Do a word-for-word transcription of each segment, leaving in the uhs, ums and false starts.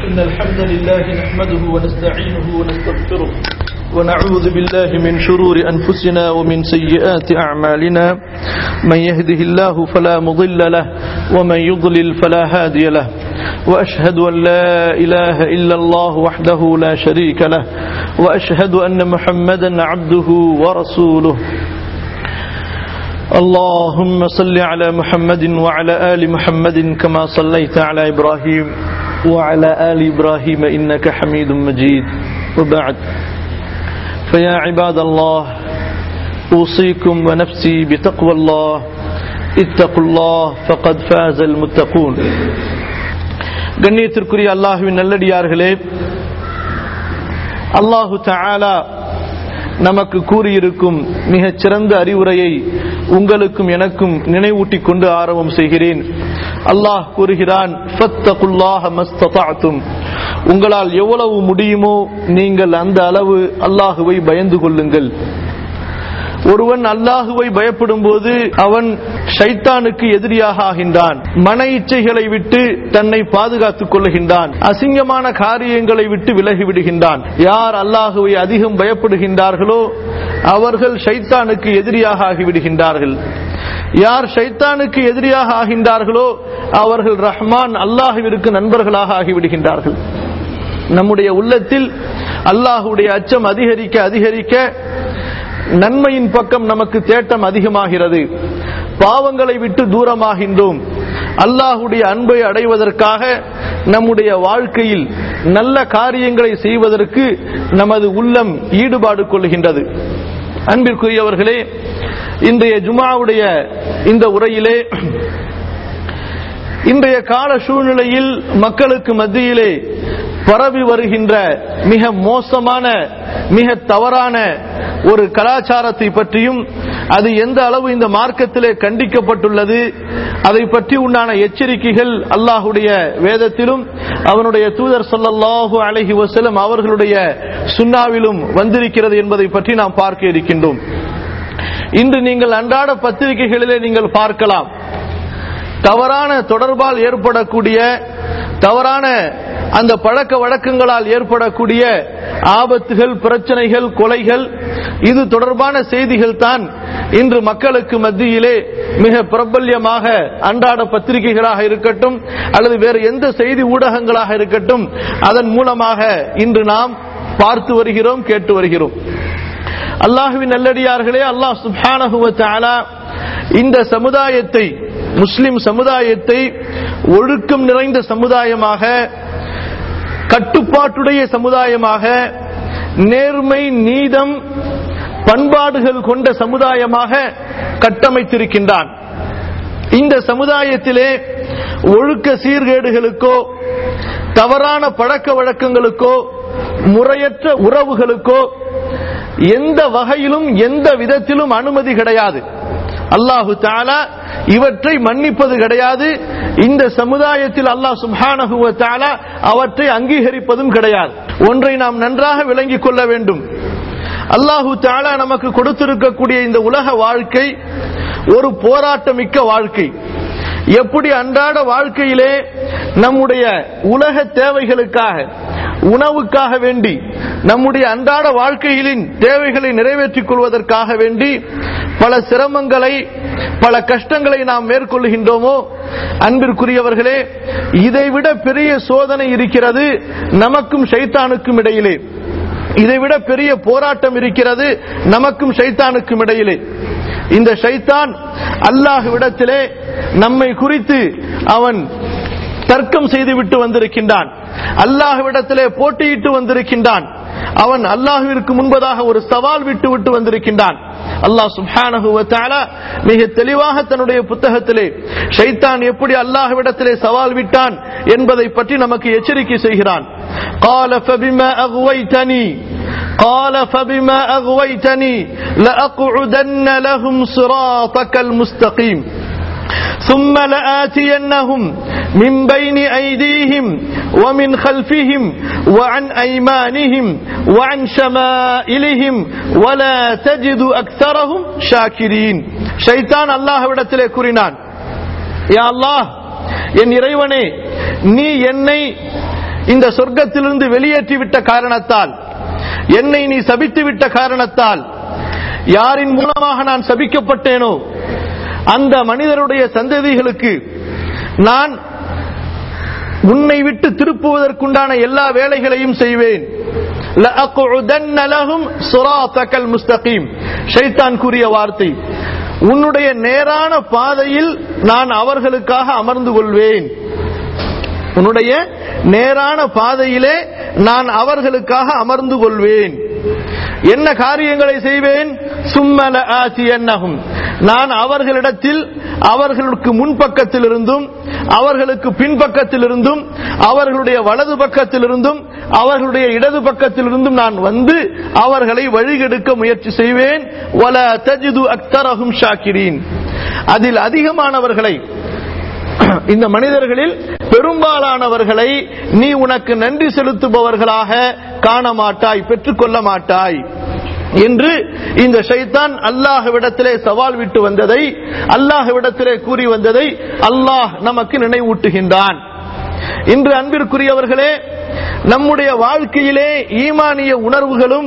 إن الحمد لله نحمده ونستعينه ونستغفره ونعوذ بالله من شرور أنفسنا ومن سيئات أعمالنا من يهده الله فلا مضل له ومن يضلل فلا هادي له وأشهد أن لا إله إلا الله وحده لا شريك له وأشهد أن محمدا عبده ورسوله اللهم صل على محمد وعلى آل محمد كما صليت على إبراهيم وعلى آل إبراهيم إنك حميد مجيد وبعد فيا عباد الله أوصيكم ونفسي بتقوى الله اتقوا الله فقد فاز المتقون. கண்ணியத்திற்குரிய அல்லாஹ்வின் நல்லடியார்களே, அல்லாஹு தஆலா நமக்கு கூறியிருக்கும் மிகச் சிறந்த அறிவுரையை உங்களுக்கும் எனக்கும் நினைவூட்டிக் கொண்டு ஆரம்பம் செய்கிறேன். அல்லாஹ் கூறுகிறான், ஃபத்தகுல்லாஹ மஸ்ததஅதும், உங்களால் எவ்வளவு முடியுமோ நீங்கள் அந்த அளவு அல்லாஹுவை பயந்து கொள்ளுங்கள். ஒருவன் அல்லாஹுவை பயப்படும் போது அவன் ஷைத்தானுக்கு எதிரியாக ஆகின்றான், மன இச்சைகளை விட்டு தன்னை பாதுகாத்துக் கொள்ளுகின்றான், அசிங்கமான காரியங்களை விட்டு விலகி விடுகின்றான். யார் அல்லாஹுவை அதிகம் பயப்படுகின்றார்களோ அவர்கள் ஷைத்தானுக்கு எதிரியாக ஆகிவிடுகின்றார்கள். யார் ஷைத்தானுக்கு எதிரியாக ஆகின்றார்களோ அவர்கள் ரஹ்மான் அல்லாஹுவிற்கு நண்பர்களாக ஆகிவிடுகின்றார்கள். நம்முடைய உள்ளத்தில் அல்லாஹுடைய அச்சம் அதிகரிக்க அதிகரிக்க நன்மையின் பக்கம் நமக்கு தேட்டம் அதிகமாகிறது, பாவங்களை விட்டு தூரமாகின்றோம். அல்லாஹுடைய அன்பை அடைவதற்காக நம்முடைய வாழ்க்கையில் நல்ல காரியங்களை செய்வதற்கு நமது உள்ளம் ஈடுபாடு கொள்கின்றது. அன்பிற்குரியவர்களே, இன்றைய ஜுமாவுடைய இந்த உரையிலே இன்றைய கால சூழ்நிலையில் மக்களுக்கு மத்தியிலே பரவி வருகின்ற மிக மோசமான மிக தவறான ஒரு கலாச்சாரத்தை பற்றியும் அது எந்த அளவு இந்த மார்க்கத்திலே கண்டிக்கப்பட்டுள்ளது அதை பற்றி உண்டான எச்சரிக்கைகள் அல்லாஹுடைய வேதத்திலும் அவனுடைய தூதர் ஸல்லல்லாஹு அலைஹி வஸல்லம் அவர்களுடைய சுன்னாவிலும் வந்திருக்கிறது என்பதை பற்றி நாம் பார்க்க இருக்கின்றோம். இன்று நீங்கள் அன்றாட பத்திரிகைகளிலே நீங்கள் பார்க்கலாம், தவறான தொடர்பால் ஏற்படக்கூடிய தவறான அந்த பழக்க வழக்கங்களால் ஏற்படக்கூடிய ஆபத்துகள், பிரச்சனைகள், கொலைகள், இது தொடர்பான செய்திகள் தான் இன்று மக்களுக்கு மத்தியிலே மிக பிரபல்யமாக அன்றாட பத்திரிகைகளாக இருக்கட்டும் அல்லது வேறு எந்த செய்தி ஊடகங்களாக இருக்கட்டும் அதன் மூலமாக இன்று நாம் பார்த்து வருகிறோம், கேட்டு வருகிறோம். அல்லாஹ்வின் நல்லடியார்களே, அல்லாஹ் சுப்ஹானஹு வ தஆலா இந்த சமுதாயத்தை, முஸ்லிம் சமுதாயத்தை ஒழுக்கம் நிறைந்த சமுதாயமாக, கட்டுப்பாட்டுடைய சமுதாயமாக, நேர்மை, நீதம், பண்பாடுகள் கொண்ட சமுதாயமாக கட்டமைத்திருக்கின்றான். இந்த சமுதாயத்திலே ஒழுக்க சீர்கேடுகளுக்கோ தவறான பழக்க வழக்கங்களுக்கோ முறையற்ற உறவுகளுக்கோ எந்த வகையிலும் எந்த விதத்திலும் அனுமதி கிடையாது. அல்லாஹு தஆலா இவற்றை மன்னிப்பது கிடையாது. இந்த சமுதாயத்தில் அல்லாஹ் சுப்ஹானஹு வ தஆலா அவற்றை அங்கீகரிப்பதும் கிடையாது. ஒன்றை நாம் நன்றாக விளங்கிக் கொள்ள வேண்டும். அல்லாஹு தஆலா நமக்கு கொடுத்திருக்கக்கூடிய இந்த உலக வாழ்க்கை ஒரு போராட்டமிக்க வாழ்க்கை. எப்படி அன்றாட வாழ்க்கையிலே நம்முடைய உலக தேவைகளுக்காக, உணவுக்காக வேண்டி, நம்முடைய அன்றாட வாழ்க்கைகளின் தேவைகளை நிறைவேற்றிக் கொள்வதற்காக வேண்டி பல சிரமங்களை, பல கஷ்டங்களை நாம் மேற்கொள்கின்றோமோ, அன்பிற்குரியவர்களே, இதைவிட பெரிய சோதனை இருக்கிறது நமக்கும் ஷைத்தானுக்கும் இடையிலே. இதைவிட பெரிய போராட்டம் இருக்கிறது நமக்கும் ஷைத்தானுக்கும் இடையிலே. இந்த ஷைத்தான் அல்லாஹ்விடத்திலே நம்மை குறித்து அவன் தர்க்கம் செய்துவிட்டு வந்திருக்கின்றான், அல்லாஹ்விடத்திலே போட்டியிட்டு வந்திருக்கின்றான். அவன் அல்லாஹ்விற்கு முன்பதாக ஒரு சவால் விட்டு விட்டு வந்திருக்கின்றான். அல்லாஹ் சுப்ஹானஹு வ தஆலா மிக தெளிவாக தன்னுடைய புத்தகத்திலே ஷைத்தான் எப்படி அல்லாஹ்விடத்திலே சவால் விட்டான் என்பதை பற்றி நமக்கு எச்சரிக்கை செய்கிறான். قال فبما اغويتني قال فبما اغويتني لاقعدن لهم صراطك المستقيم ثم لآتينهم من بين أيديهم ومن خلفهم وعن أيمانهم وعن شمائلهم ولا تجد أكثرهم شاكرين. ஷைத்தான் அல்லாஹ்விடத்திலே கூறினான், யா அல்லாஹ், என் இறைவனே, நீ என்னை இந்த சொர்க்கத்திலிருந்து வெளியேற்றிவிட்ட காரணத்தால், என்னை நீ சபித்து விட்ட காரணத்தால், யாரின் மூலமாக நான் சபிக்கப்பட்டேனோ அந்த மனிதருடைய சந்ததிகளுக்கு நான் உன்னை விட்டு திருப்புவதற்குண்டான எல்லா வேலைகளையும் செய்வேன். லஅக்உதன்ன லஹும் ஸிராத்தகல் முஸ்தகீம், ஷைத்தான் கூறிய வார்த்தை. உன்னுடைய நேரான பாதையில் நான் அவர்களுக்காக அமர்ந்து கொள்வேன். உன்னுடைய நேரான பாதையிலே நான் அவர்களுக்காக அமர்ந்து கொள்வேன். என்ன காரியங்களை செய்வேன்? சும்மல ஆசியன்னஹும், நான் அவர்களிடத்தில் அவர்களுக்கு முன்பக்கத்தில் இருந்தும் அவர்களுக்கு பின்பக்கத்தில் இருந்தும் அவர்களுடைய வலது பக்கத்தில் இருந்தும் அவர்களுடைய இடது பக்கத்தில் இருந்தும் நான் வந்து அவர்களை வழிகெடுக்க முயற்சி செய்வேன். வலா தஜிது அக்தரஹும் ஷாக்கிரீன், அதில் அதிகமானவர்களை, இந்த மனிதர்களில் பெரும்பாலானவர்களை நீ உனக்கு நன்றி செலுத்துபவர்களாக காண மாட்டாய், பெற்றுக்கொள்ள மாட்டாய் என்று இந்த ஷைத்தான் அல்லாஹ்விடத்திலே சவால் விட்டு வந்ததை, அல்லாஹ்விடத்திலே கூறி வந்ததை அல்லாஹ் நமக்கு நினைவூட்டுகின்றான். இன்று அன்பிற்குரியவர்களே, நம்முடைய வாழ்க்கையிலே ஈமானிய உணர்வுகளும்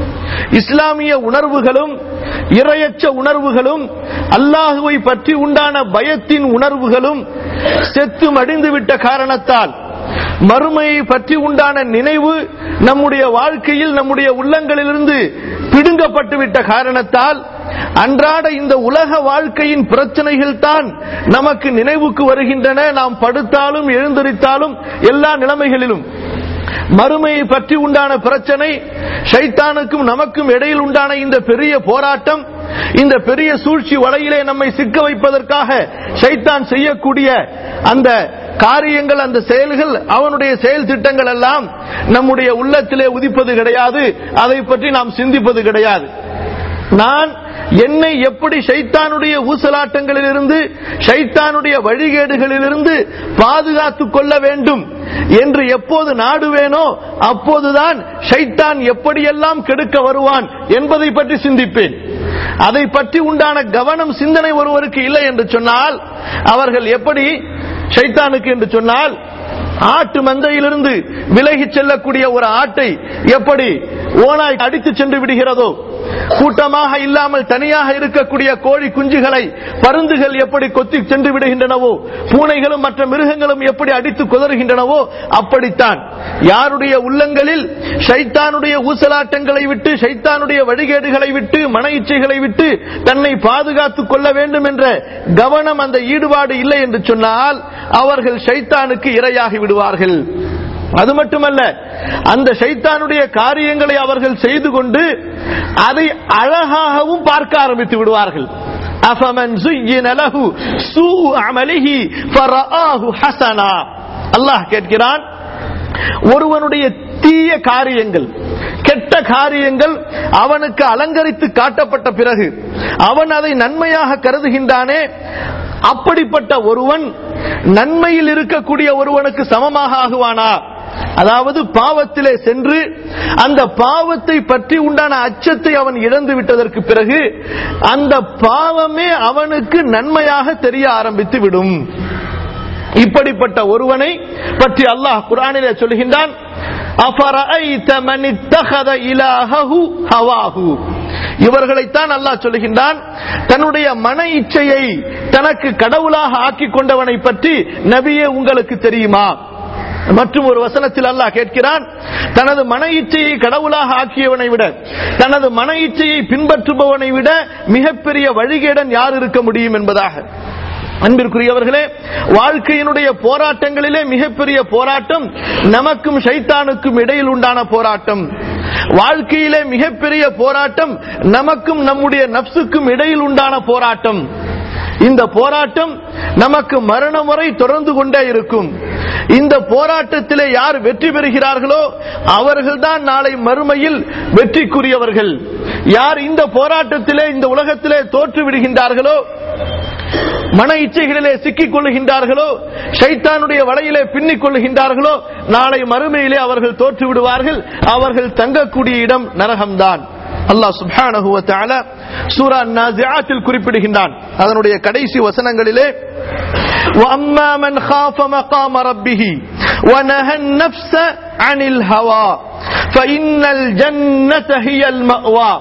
இஸ்லாமிய உணர்வுகளும் இறையச்ச உணர்வுகளும் அல்லாஹுவை பற்றி உண்டான பயத்தின் உணர்வுகளும் செத்து மடிந்துவிட்ட காரணத்தால், மறுமையை பற்றி உண்டான நினைவு நம்முடைய வாழ்க்கையில் நம்முடைய உள்ளங்களிலிருந்து பிடுங்கப்பட்டு விட்ட காரணத்தால், அன்றாட இந்த உலக வாழ்க்கையின் பிரச்சனைகள் தான் நமக்கு நினைவுக்கு வருகின்றன. நாம் படுத்தாலும் எழுந்திருத்தாலும் எல்லா நிலைமைகளிலும் மறுமையை பற்றி உண்டான பிரச்சனை, ஷைத்தானுக்கும் நமக்கும் இடையில் உண்டான இந்த பெரிய போராட்டம், இந்த பெரிய சூழ்ச்சி வலையிலே நம்மை சிக்க வைப்பதற்காக ஷைத்தான் செய்யக்கூடிய அந்த காரியங்கள், அந்த செயல்கள், அவனுடைய செயல் திட்டங்கள் எல்லாம் நம்முடைய உள்ளத்திலே உதிப்பது கிடையாது. அதை பற்றி நாம் சிந்திப்பது கிடையாது. நான் என்னை எப்படி ஷைத்தானுடைய ஊசலாட்டங்களிலிருந்து, ஷைத்தானுடைய வழிகேடுகளிலிருந்து பாதுகாத்துக் கொள்ள வேண்டும் என்று எப்போது நாடுவேனோ அப்போதுதான் ஷைத்தான் எப்படியெல்லாம் கெடுக்க வருவான் என்பதை பற்றி சிந்திப்பேன். அதை பற்றி உண்டான கவனம், சிந்தனை ஒருவருக்கு இல்லை என்று சொன்னால், அவர்கள் எப்படி ஷைத்தானுக்கு என்று சொன்னால், ஆட்டு மந்தையிலிருந்து விலகி செல்லக்கூடிய ஒரு ஆட்டை எப்படி ஓனாய் அடித்து சென்று விடுகிறதோ, கூட்டமாக இல்லாமல் தனியாக இருக்கக்கூடிய கோழி குஞ்சுகளை பருந்துகள் எப்படி கொத்தி சென்று விடுகின்றனவோ, பூனைகளும் மற்ற மிருகங்களும் எப்படி அடித்து குதறுகின்றனவோ, அப்படித்தான் யாருடைய உள்ளங்களில் ஷைத்தானுடைய ஊசலாட்டங்களை விட்டு, ஷைத்தானுடைய வழிகேடுகளை விட்டு, மன இச்சைகளை விட்டு தன்னை பாதுகாத்துக் கொள்ள வேண்டும் என்ற கவனம், அந்த ஈடுபாடு இல்லை என்று சொன்னால் அவர்கள் ஷைத்தானுக்கு இரையாகி விடுவார்கள். அது மட்டுமல்ல, அந்த ஷைத்தானுடைய காரியங்களை அவர்கள் செய்து கொண்டு அதை அழகாகவும் பார்க்க ஆரம்பித்து விடுவார்கள். அஃபமன் ஸுய்யின லஹு ஸூஉ அமலிஹி ஃபரஆஹு ஹஸனா, அல்லாஹ் கேட்கிறான், ஒருவனுடைய தீய காரியங்கள், கெட்ட காரியங்கள் அவனுக்கு அலங்கரித்து காட்டப்பட்ட பிறகு அவன் அதை நன்மையாக கருதுகின்றானே, அப்படிப்பட்ட ஒருவன் நன்மையில் இருக்கக்கூடிய ஒருவனுக்கு சமமாக ஆகுவானா? அதாவது பாவத்திலே சென்று அந்த பாவத்தை பற்றி உண்டான அச்சத்தை அவன் இழந்து விட்டதற்கு பிறகு அந்த பாவமே அவனுக்கு நன்மையாக தெரிய ஆரம்பித்து விடும். இப்படிப்பட்ட ஒருவனை பற்றி அல்லாஹ் குர்ஆனிலே சொல்கின்றான், அஃபரஐத மன் இத்தஹத இலாஹஹு ஹவாஹு. இவர்களைத்தான் அல்லாஹ் சொல்கின்றான், தன்னுடைய மன இச்சையை தனக்கு கடவுளாக ஆக்கிக் கொண்டவனை பற்றி நபியே உங்களுக்கு தெரியுமா? மற்றும் ஒரு வசனத்தில் அல்லாஹ் கேட்கிறான், தனது மன இச்சையை கடவுளாக ஆக்கியவனை விட, தனது மன இச்சையை பின்பற்றுபவனை விட மிகப்பெரிய வழிகேடன் யார் இருக்க முடியும் என்பதாக. அன்பிற்குரியவர்களே, வாழ்க்கையினுடைய போராட்டங்களிலே மிகப்பெரிய போராட்டம் நமக்கும் ஷைத்தானுக்கும் இடையில் உண்டான போராட்டம். வாழ்க்கையிலே மிகப்பெரிய போராட்டம் நமக்கும் நம்முடைய நப்சுக்கும் இடையில் உண்டான போராட்டம். இந்த போராட்டம் நமக்கு மரணம் வரை தொடர்ந்து கொண்டே இருக்கும். இந்த போராட்டத்திலே யார் வெற்றி பெறுகிறார்களோ அவர்கள்தான் நாளை மறுமையில் வெற்றிக்குரியவர்கள். யார் இந்த போராட்டத்திலே, இந்த உலகத்திலே தோற்று விடுகின்றார்களோ, மன இச்சைகளிலே சிக்கிக் கொள்ளுகின்றார்களோ, ஷைத்தானுடைய வலையிலே பின்னிக் கொள்ளுகின்றார்களோ, நாளை மறுமையிலே அவர்கள் தோற்று விடுவார்கள். அவர்கள் தங்கக்கூடிய இடம் நரகம்தான். அல்லாஹ் சுப்ஹானஹு வ தஆலா சூரா அன்-நாஸிஆத்தில் குறிப்பிடுகின்றான். அதனுடைய கடைசி வசனங்களிலே, وَأَمَّا مَنْ خَافَ مَقَامَ رَبِّهِ وَنَهَى النَّفْسَ عَنِ الْهَوَى فَإِنَّ الْجَنَّةَ هِيَ الْمَأْوَى.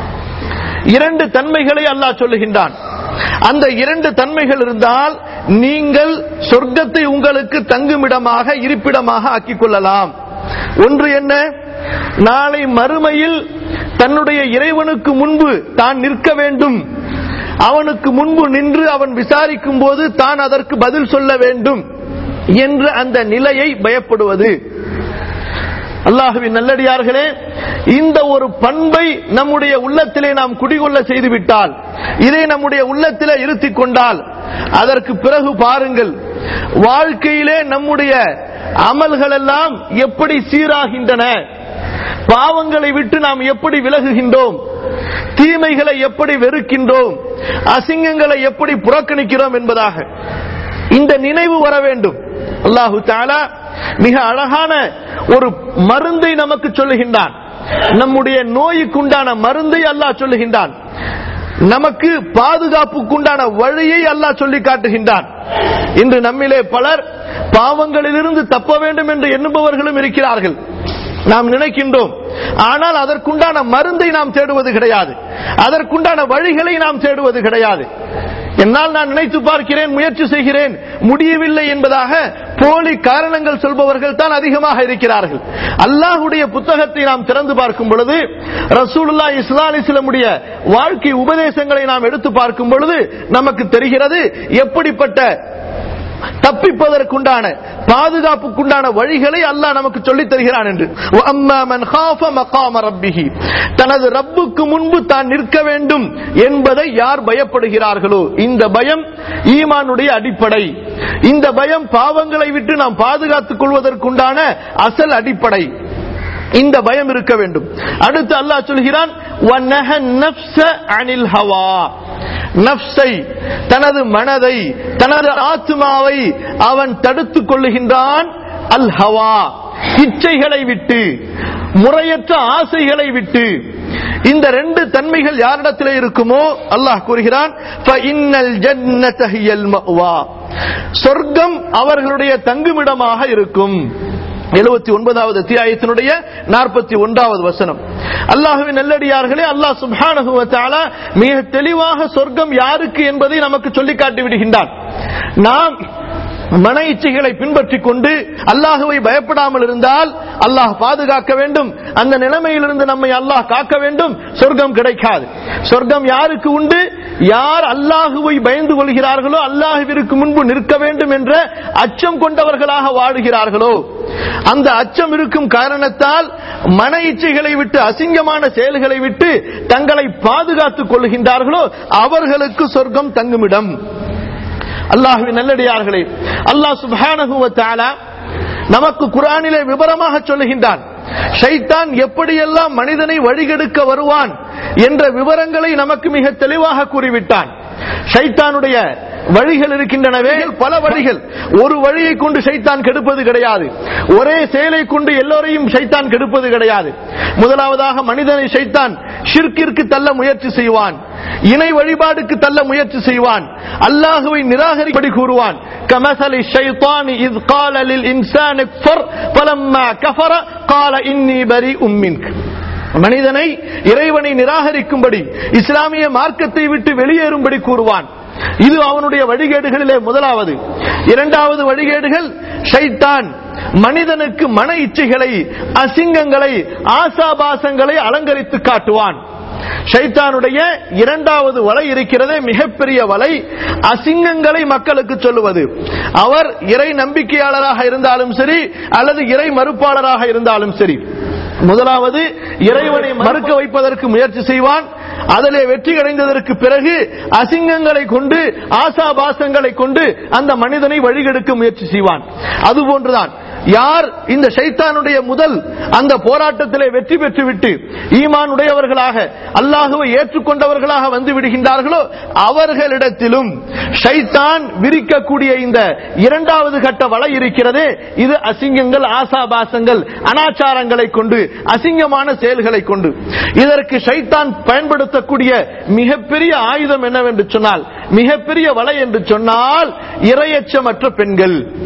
இரண்டு தன்மைகளை அல்லாஹ் சொல்லுகின்றான். அந்த இரண்டு தன்மைகள் இருந்தால் நீங்கள் சொர்க்கத்தை உங்களுக்கு தங்குமிடமாக இருப்பிடமாக ஆக்கிக் கொள்ளலாம். ஒன்று என்ன? நாளை மறுமையில் தன்னுடைய இறைவனுக்கு முன்பு தான் நிற்க வேண்டும், அவனுக்கு முன்பு நின்று அவன் விசாரிக்கும் போது தான் அதற்கு பதில் சொல்ல வேண்டும் என்ற அந்த நிலையை பயப்படுவது. அல்லாஹ்வின் நல்லடியார்களே, இந்த ஒரு பண்பை நம்முடைய உள்ளத்திலே நாம் குடிகொள்ள செய்துவிட்டால், இதை நம்முடைய உள்ளத்திலே இருத்திக் கொண்டால், அதற்கு பிறகு பாருங்கள் வாழ்க்கையிலே நம்முடைய அமல்கள் எல்லாம் எப்படி சீராகின்றன, பாவங்களை விட்டு நாம் எப்படி விலகுகின்றோம், தீமைகளை எப்படி வெறுக்கின்றோம், அசிங்கங்களை எப்படி புறக்கணிக்கிறோம் என்பதாக இந்த நினைவு வர வேண்டும். அல்லாஹு தஆலா மிக அழகான ஒரு மருந்தை நமக்கு சொல்லுகின்றான். நம்முடைய நோய்க்குண்டான மருந்தை அல்லாஹ் சொல்லுகின்றான். நமக்கு பாதுகாப்புக்குண்டான வழியை அல்லாஹ் சொல்லி காட்டுகின்றான். இன்று நம்மிலே பலர் பாவங்களிலிருந்து தப்ப வேண்டும் என்று எண்ணுபவர்களும் இருக்கிறார்கள். நாம் நினைக்கின்றோம், ஆனால் அதற்குண்டான மருந்தை நாம் தேடுவது கிடையாது, அதற்குண்டான வழிகளை நாம் தேடுவது கிடையாது. என்னால் நான் நினைத்து பார்க்கிறேன், முயற்சி செய்கிறேன், முடியவில்லை என்பதாக போலி காரணங்கள் சொல்பவர்கள் தான் அதிகமாக இருக்கிறார்கள். அல்லாஹ்வுடைய புத்தகத்தை நாம் திறந்து பார்க்கும் பொழுது, ரசூலுல்லாஹி ஸல்லல்லாஹு அலைஹி வஸல்லமுடைய வாழ்க்கை உபதேசங்களை நாம் எடுத்து பார்க்கும் பொழுது நமக்கு தெரிகிறது எப்படிப்பட்ட தப்பிப்பதற்குண்டான பாதுகாப்புக்குண்டான வழிகளை அல்லாஹ் நமக்கு சொல்லித் தருகிறான் என்று. வஅம்மா மன் காஃப மகாம ரப்பிஹி, தனது ரப்புக்கு முன்பு தான் நிற்க வேண்டும் என்பதை யார் பயப்படுகிறார்களோ, இந்த பயம் ஈமானுடைய அடிப்படை. இந்த பயம் பாவங்களை விட்டு நாம் பாதுகாத்துக் கொள்வதற்குண்டான அசல் அடிப்படை. இந்த பயம் இருக்க வேண்டும். அடுத்து அல்லாஹ் சொல்கிறான், வநஹா நஃப்ஸ அனில் ஹவா, நஃப்ஸை, தனது மனதை, தனது ஆத்மாவை அவன் தடுத்துக் கொள்ளுகின்றான். அல் ஹவா, இச்சைகளை விட்டு, முறையற்ற ஆசைகளை விட்டு. இந்த ரெண்டு தன்மைகள் யாரிடத்திலே இருக்குமோ அல்லாஹ் கூறுகிறான், ஃபஇன்னல் ஜன்னத ஹியல் மஅவா, சொர்க்கம் அவர்களுடைய தங்குமிடமாக இருக்கும். எழுபத்தி ஒன்பதாவது அத்தியாயத்தினுடைய நாற்பத்தி ஒன்றாவது வசனம். அல்லாஹ்வின் நல்லடியார்களே, அல்லாஹ் சுப்ஹானஹு வ தஆலா மிக தெளிவாக சொர்க்கம் யாருக்கு என்பதை நமக்கு சொல்லி காட்டி விடுகின்றான். நாம் மன இச்சைகளை பின்பற்றிக் கொண்டு அல்லாஹ்வை பயப்படாமல் இருந்தால் அல்லாஹ் பாதுகாக்க வேண்டும். அந்த நிலைமையிலிருந்து நம்மை அல்லாஹ் காக்க வேண்டும். சொர்க்கம் கிடைக்காது. சொர்க்கம் யாருக்கு உண்டு? யார் அல்லாஹ்வை பயந்து கொள்கிறார்களோ, அல்லாஹ்விற்கு முன்பு நிற்க வேண்டும் என்ற அச்சம் கொண்டவர்களாக வாழுகிறார்களோ, அந்த அச்சம் இருக்கும் காரணத்தால் மன இச்சைகளை விட்டு, அசிங்கமான செயல்களை விட்டு தங்களை பாதுகாத்துக் கொள்கின்றார்களோ அவர்களுக்கு சொர்க்கம் தங்குமிடம். அல்லாஹ்வின் நல்லடியார்களே, அல்லாஹ் சுப்ஹானஹு வ தஆலா நமக்கு குர்ஆனிலே விவரமாக சொல்லுகின்றான். ஷைத்தான் எப்படியெல்லாம் மனிதனை வழிகெடுக்க வருவான் என்ற விவரங்களை நமக்கு மிக தெளிவாக கூறிவிட்டான். ஷைத்தானுடைய வழிகள் இருக்கின்றனவே, பல வழிகள். ஒரு வழியை கொண்டு ஷைத்தான் கெடுப்பது கிடையாது. ஒரே செயலை கொண்டு எல்லோரையும் ஷைத்தான் கெடுப்பது கிடையாது. முதலாவதாக மனிதனை ஷைத்தான் ஷிர்கிற்கு தள்ள முயற்சி செய்வான், இணை வழிபாடுக்கு தள்ள முயற்சி செய்வான், அல்லாஹ்வை நிராகரிப்படி கூறுவான். கமஸலி ஷைத்தானி இஸ் கால லில் இன்சானி கஃபர் ஃபலம்மா கஃபர கால இன்னி பரீஉம் மின்க, மனிதனை இறைவனை நிராகரிக்கும்படி, இஸ்லாமிய மார்க்கத்தை விட்டு வெளியேறும்படி கூறுவான். இது அவனுடைய வழிகேடுகளிலே முதலாவது. இரண்டாவது வழிகேடுகள், ஷைத்தான் மனிதனுக்கு மன இச்சைகளை, அசிங்கங்களை, ஆசாபாசங்களை அலங்கரித்து காட்டுவான். ஷைத்தானுடைய இரண்டாவது வலை இருக்கிறதே, மிகப்பெரிய வலை, அசிங்கங்களை மக்களுக்கு சொல்லுவது. அவர் இறை நம்பிக்கையாளராக இருந்தாலும் சரி, அல்லது இறை மறுப்பாளராக இருந்தாலும் சரி, முதலாவது இறைவனை மறுக்க வைப்பதற்கு முயற்சி செய்வான். அதிலே வெற்றி அடைந்ததற்கு பிறகு அசிங்கங்களை கொண்டு, ஆசாபாசங்களை கொண்டு அந்த மனிதனை வழிகெடுக்க முயற்சி செய்வான். அதுபோன்றுதான் யார் இந்த ஷைத்தானுடைய முதல் அந்த போராட்டத்திலே வெற்றி பெற்றுவிட்டு ஈமான் உடையவர்களாக, அல்லாஹ்வை ஏற்றுக்கொண்டவர்களாக வந்து விடுகின்றார்களோ அவர்களிடத்திலும் ஷைத்தான் விரிக்கக்கூடிய இந்த இரண்டாவது கட்ட வலை இருக்கிறதே, இது அசிங்கங்கள், ஆசாபாசங்கள், அனாச்சாரங்களை கொண்டு, அசிங்கமான செயல்களை கொண்டு. இதற்கு ஷைத்தான் பயன்படுத்தக்கூடிய மிகப்பெரிய ஆயுதம் என்னவென்று சொன்னால், மிகப்பெரிய வலை என்று சொன்னால், இரையச்சமற்ற பெண்கள்.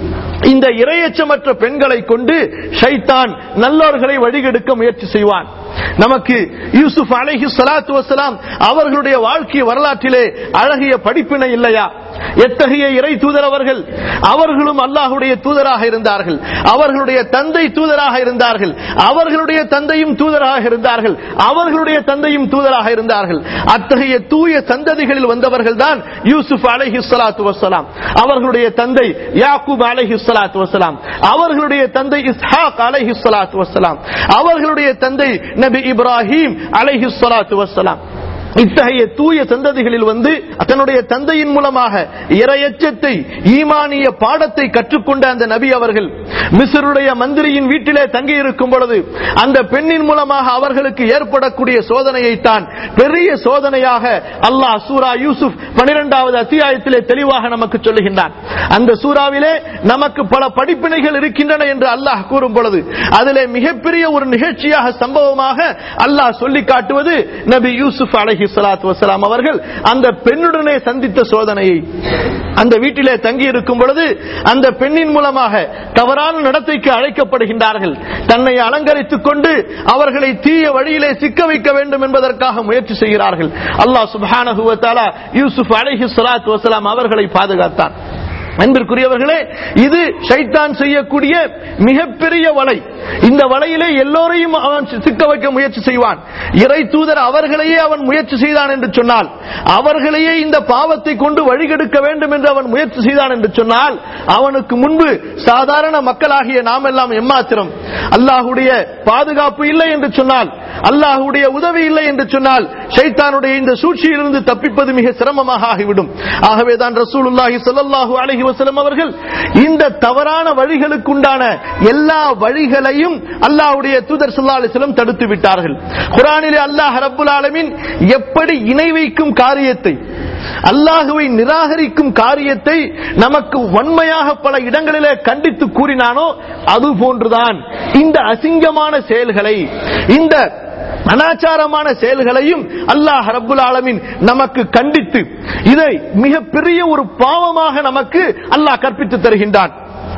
இந்த இரையச்சமற்ற பெண்களை கொண்டு ஷைத்தான் நல்லோர்களை வழிகெடுக்க முயற்சி செய்வான். நமக்கு யூசுப் அலைஹி ஸலாத்து வஸலாம் அவர்களுடைய வாழ்க்கை வரலாற்றிலே அழகிய படிப்பினை இல்லையா? எத்தகைய இறை தூதர் அவர்கள்! அவர்களும் அல்லாஹ்வுடைய தூதராக இருந்தார்கள். அவர்களுடைய தந்தை தூதராக இருந்தார்கள். அவர்களுடைய தந்தையும் தூதராக இருந்தார்கள். அவர்களுடைய தந்தையும் தூதராக இருந்தார்கள். அத்தகைய தூய சந்ததிகளில் வந்தவர்கள் தான் யூசுப் அலைஹி ஸலாத்து வஸலாம். அவர்களுடைய தந்தை யாக்கூப் அலைஹி ஸலாத்து வஸலாம். அவர்களுடைய தந்தை இஸ்ஹாக் அலைஹி ஸலாத்து வஸலாம். அவர்களுடைய தந்தை நபி இப்ராஹிம் அலைஹி ஸலாத்து வஸலாம். இத்தகைய தூய சந்ததிகளில் வந்து தன்னுடைய தந்தையின் மூலமாக இறையச்சத்தை, ஈமானிய பாடத்தை கற்றுக்கொண்ட அந்த நபி அவர்கள் மிஸ்ருடைய மந்திரியின் வீட்டிலே தங்கி இருக்கும் பொழுது அந்த பெண்ணின் மூலமாக அவர்களுக்கு ஏற்படக்கூடிய சோதனையை தான் பெரிய சோதனையாக அல்லாஹ் சூரா யூசுப் பனிரெண்டாவது அத்தியாயத்திலே தெளிவாக நமக்கு சொல்லுகின்றான். அந்த சூறாவிலே நமக்கு பல படிப்பினைகள் இருக்கின்றன என்று அல்லாஹ் கூறும் பொழுது அதிலே மிகப்பெரிய ஒரு நிகழ்ச்சியாக, சம்பவமாக அல்லாஹ் சொல்லி காட்டுவது நபி யூசுப் அலைஹி ஸலாத்து வஸலாம் அவர்கள் அந்த பெண்ணுடனே சந்தித்த சோதனையை. அந்த வீட்டிலே தங்கி இருக்கும் பொழுது அந்த பெண்ணின் மூலமாக தவறான நடத்தைக்கு அழைக்கப்படுகின்றார்கள். தன்னை அலங்கரித்துக் கொண்டு அவர்களை தீய வழியிலே சிக்க வைக்க வேண்டும் என்பதற்காக முயற்சி செய்கிறார்கள். அல்லாஹ் சுப்ஹானஹு வ தஆலா யூசுப் அலைஹி ஸலாத்து வஸலாம் அவர்களை பாதுகாத்தான். அன்பிற்குரியவர்களே, இது ஷைத்தான் செய்யக்கூடிய மிகப்பெரிய வலை. இந்த வலையிலே எல்லோரையும் அவன் சிக்க வைக்க முயற்சி செய்வான். இறை தூதர் அவர்களையே அவன் முயற்சி செய்தான் என்று சொன்னால், அவர்களையே இந்த பாவத்தை கொண்டு வழிகெடுக்க வேண்டும் என்று அவன் முயற்சி செய்தான் என்று சொன்னால், அவனுக்கு முன்பு சாதாரண மக்களாகிய நாம் எல்லாம் எம்மாத்திரம்? அல்லாஹ்வுடைய பாதுகாப்பு இல்லை என்று சொன்னால், அல்லாஹ்வுடைய உதவி இல்லை என்று சொன்னால், ஷைத்தானுடைய இந்த சூழ்ச்சியிலிருந்து தப்பிப்பது மிக சிரமமாக ஆகிவிடும். ஆகவேதான் ரசூலுல்லாஹி ஸல்லல்லாஹு அலைஹி வஸல்லம் அவர்கள் இந்த தவறான வழிகளுக்குண்டான எல்லா வழிகளையும் அல்லாஹ்வுடைய தூதர் ஸல்லல்லாஹு அலைஹி வஸல்லம் தடுத்து விட்டார்கள். குர்ஆனிலே அல்லாஹ் ரப்புல் ஆலமீன் எப்படி இணை வைக்கும் காரியத்தை, அல்லாஹ்வை நிராகரிக்கும் காரியத்தை நமக்கு வன்மையாக பல இடங்களிலே கண்டித்து கூறினானோ அது போன்றுதான் இந்த அசிங்கமான செயல்களை, இந்த அனாச்சாரமான செயல்களையும் அல்லாஹ் ரப்புல் ஆலமீன் நமக்கு கண்டித்து இதை மிகப்பெரிய ஒரு பாவமாக நமக்கு அல்லாஹ் கற்பித்து தருகின்றான்.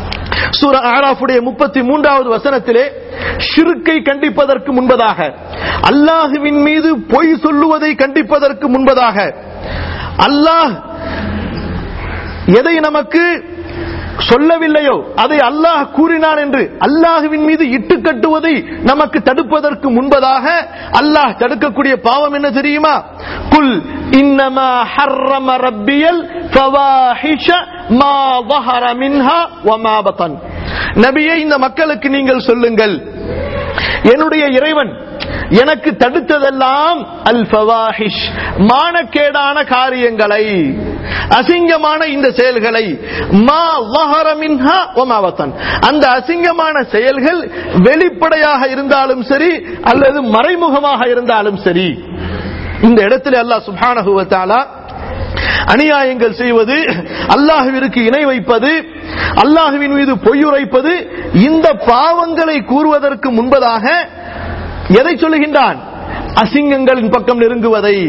சூரா ஆராஃபுடைய முப்பத்தி மூன்றாவது வசனத்திலே ஷிர்க்கை கண்டிப்பதற்கு முன்பதாக, அல்லாஹ்வின் மீது பொய் சொல்லுவதை கண்டிப்பதற்கு முன்பதாக, அல்லாஹ் எதை நமக்கு சொல்லவில்லையோ அதை அல்லாஹ் கூறினான் என்று அல்லாஹ்வின் மீது இட்டு கட்டுவதை நமக்கு தடுப்பதற்கு முன்பதாக அல்லாஹ் தடுக்கக்கூடிய பாவம் என்ன தெரியுமா? குல் இன்னமா ஹர்ரம ரப்பியல் ஃபவாஹிஷ மா ظஹர மின்ஹா வமா பதன். நபியே, இந்த மக்களுக்கு நீங்கள் சொல்லுங்கள், என்னுடைய இறைவன் எனக்கு தடுத்ததெல்லாம் அல் ஃபவாஹிஷ், மானக்கேடான காரியங்களை, அசிங்கமான இந்த செயல்களை, மா ظஹர மின்ஹா வமா பதன். அந்த அசிங்கமான செயல்கள் வெளிப்படையாக இருந்தாலும் சரி அல்லது மறைமுகமாக இருந்தாலும் சரி. இந்த இடத்தில் அல்லாஹ் சுப்ஹானஹு வ தஆலா அநியாயங்கள் செய்வது, அல்லாஹ்விற்கு இணை வைப்பது, அல்லாஹ்வின் மீது பொய்யுரைப்பது, இந்த பாவங்களை கூறுவதற்கு முன்பதாக எதை சொல்லுகின்றான்? அசிங்கங்களின் பக்கம் நெருங்குவதை,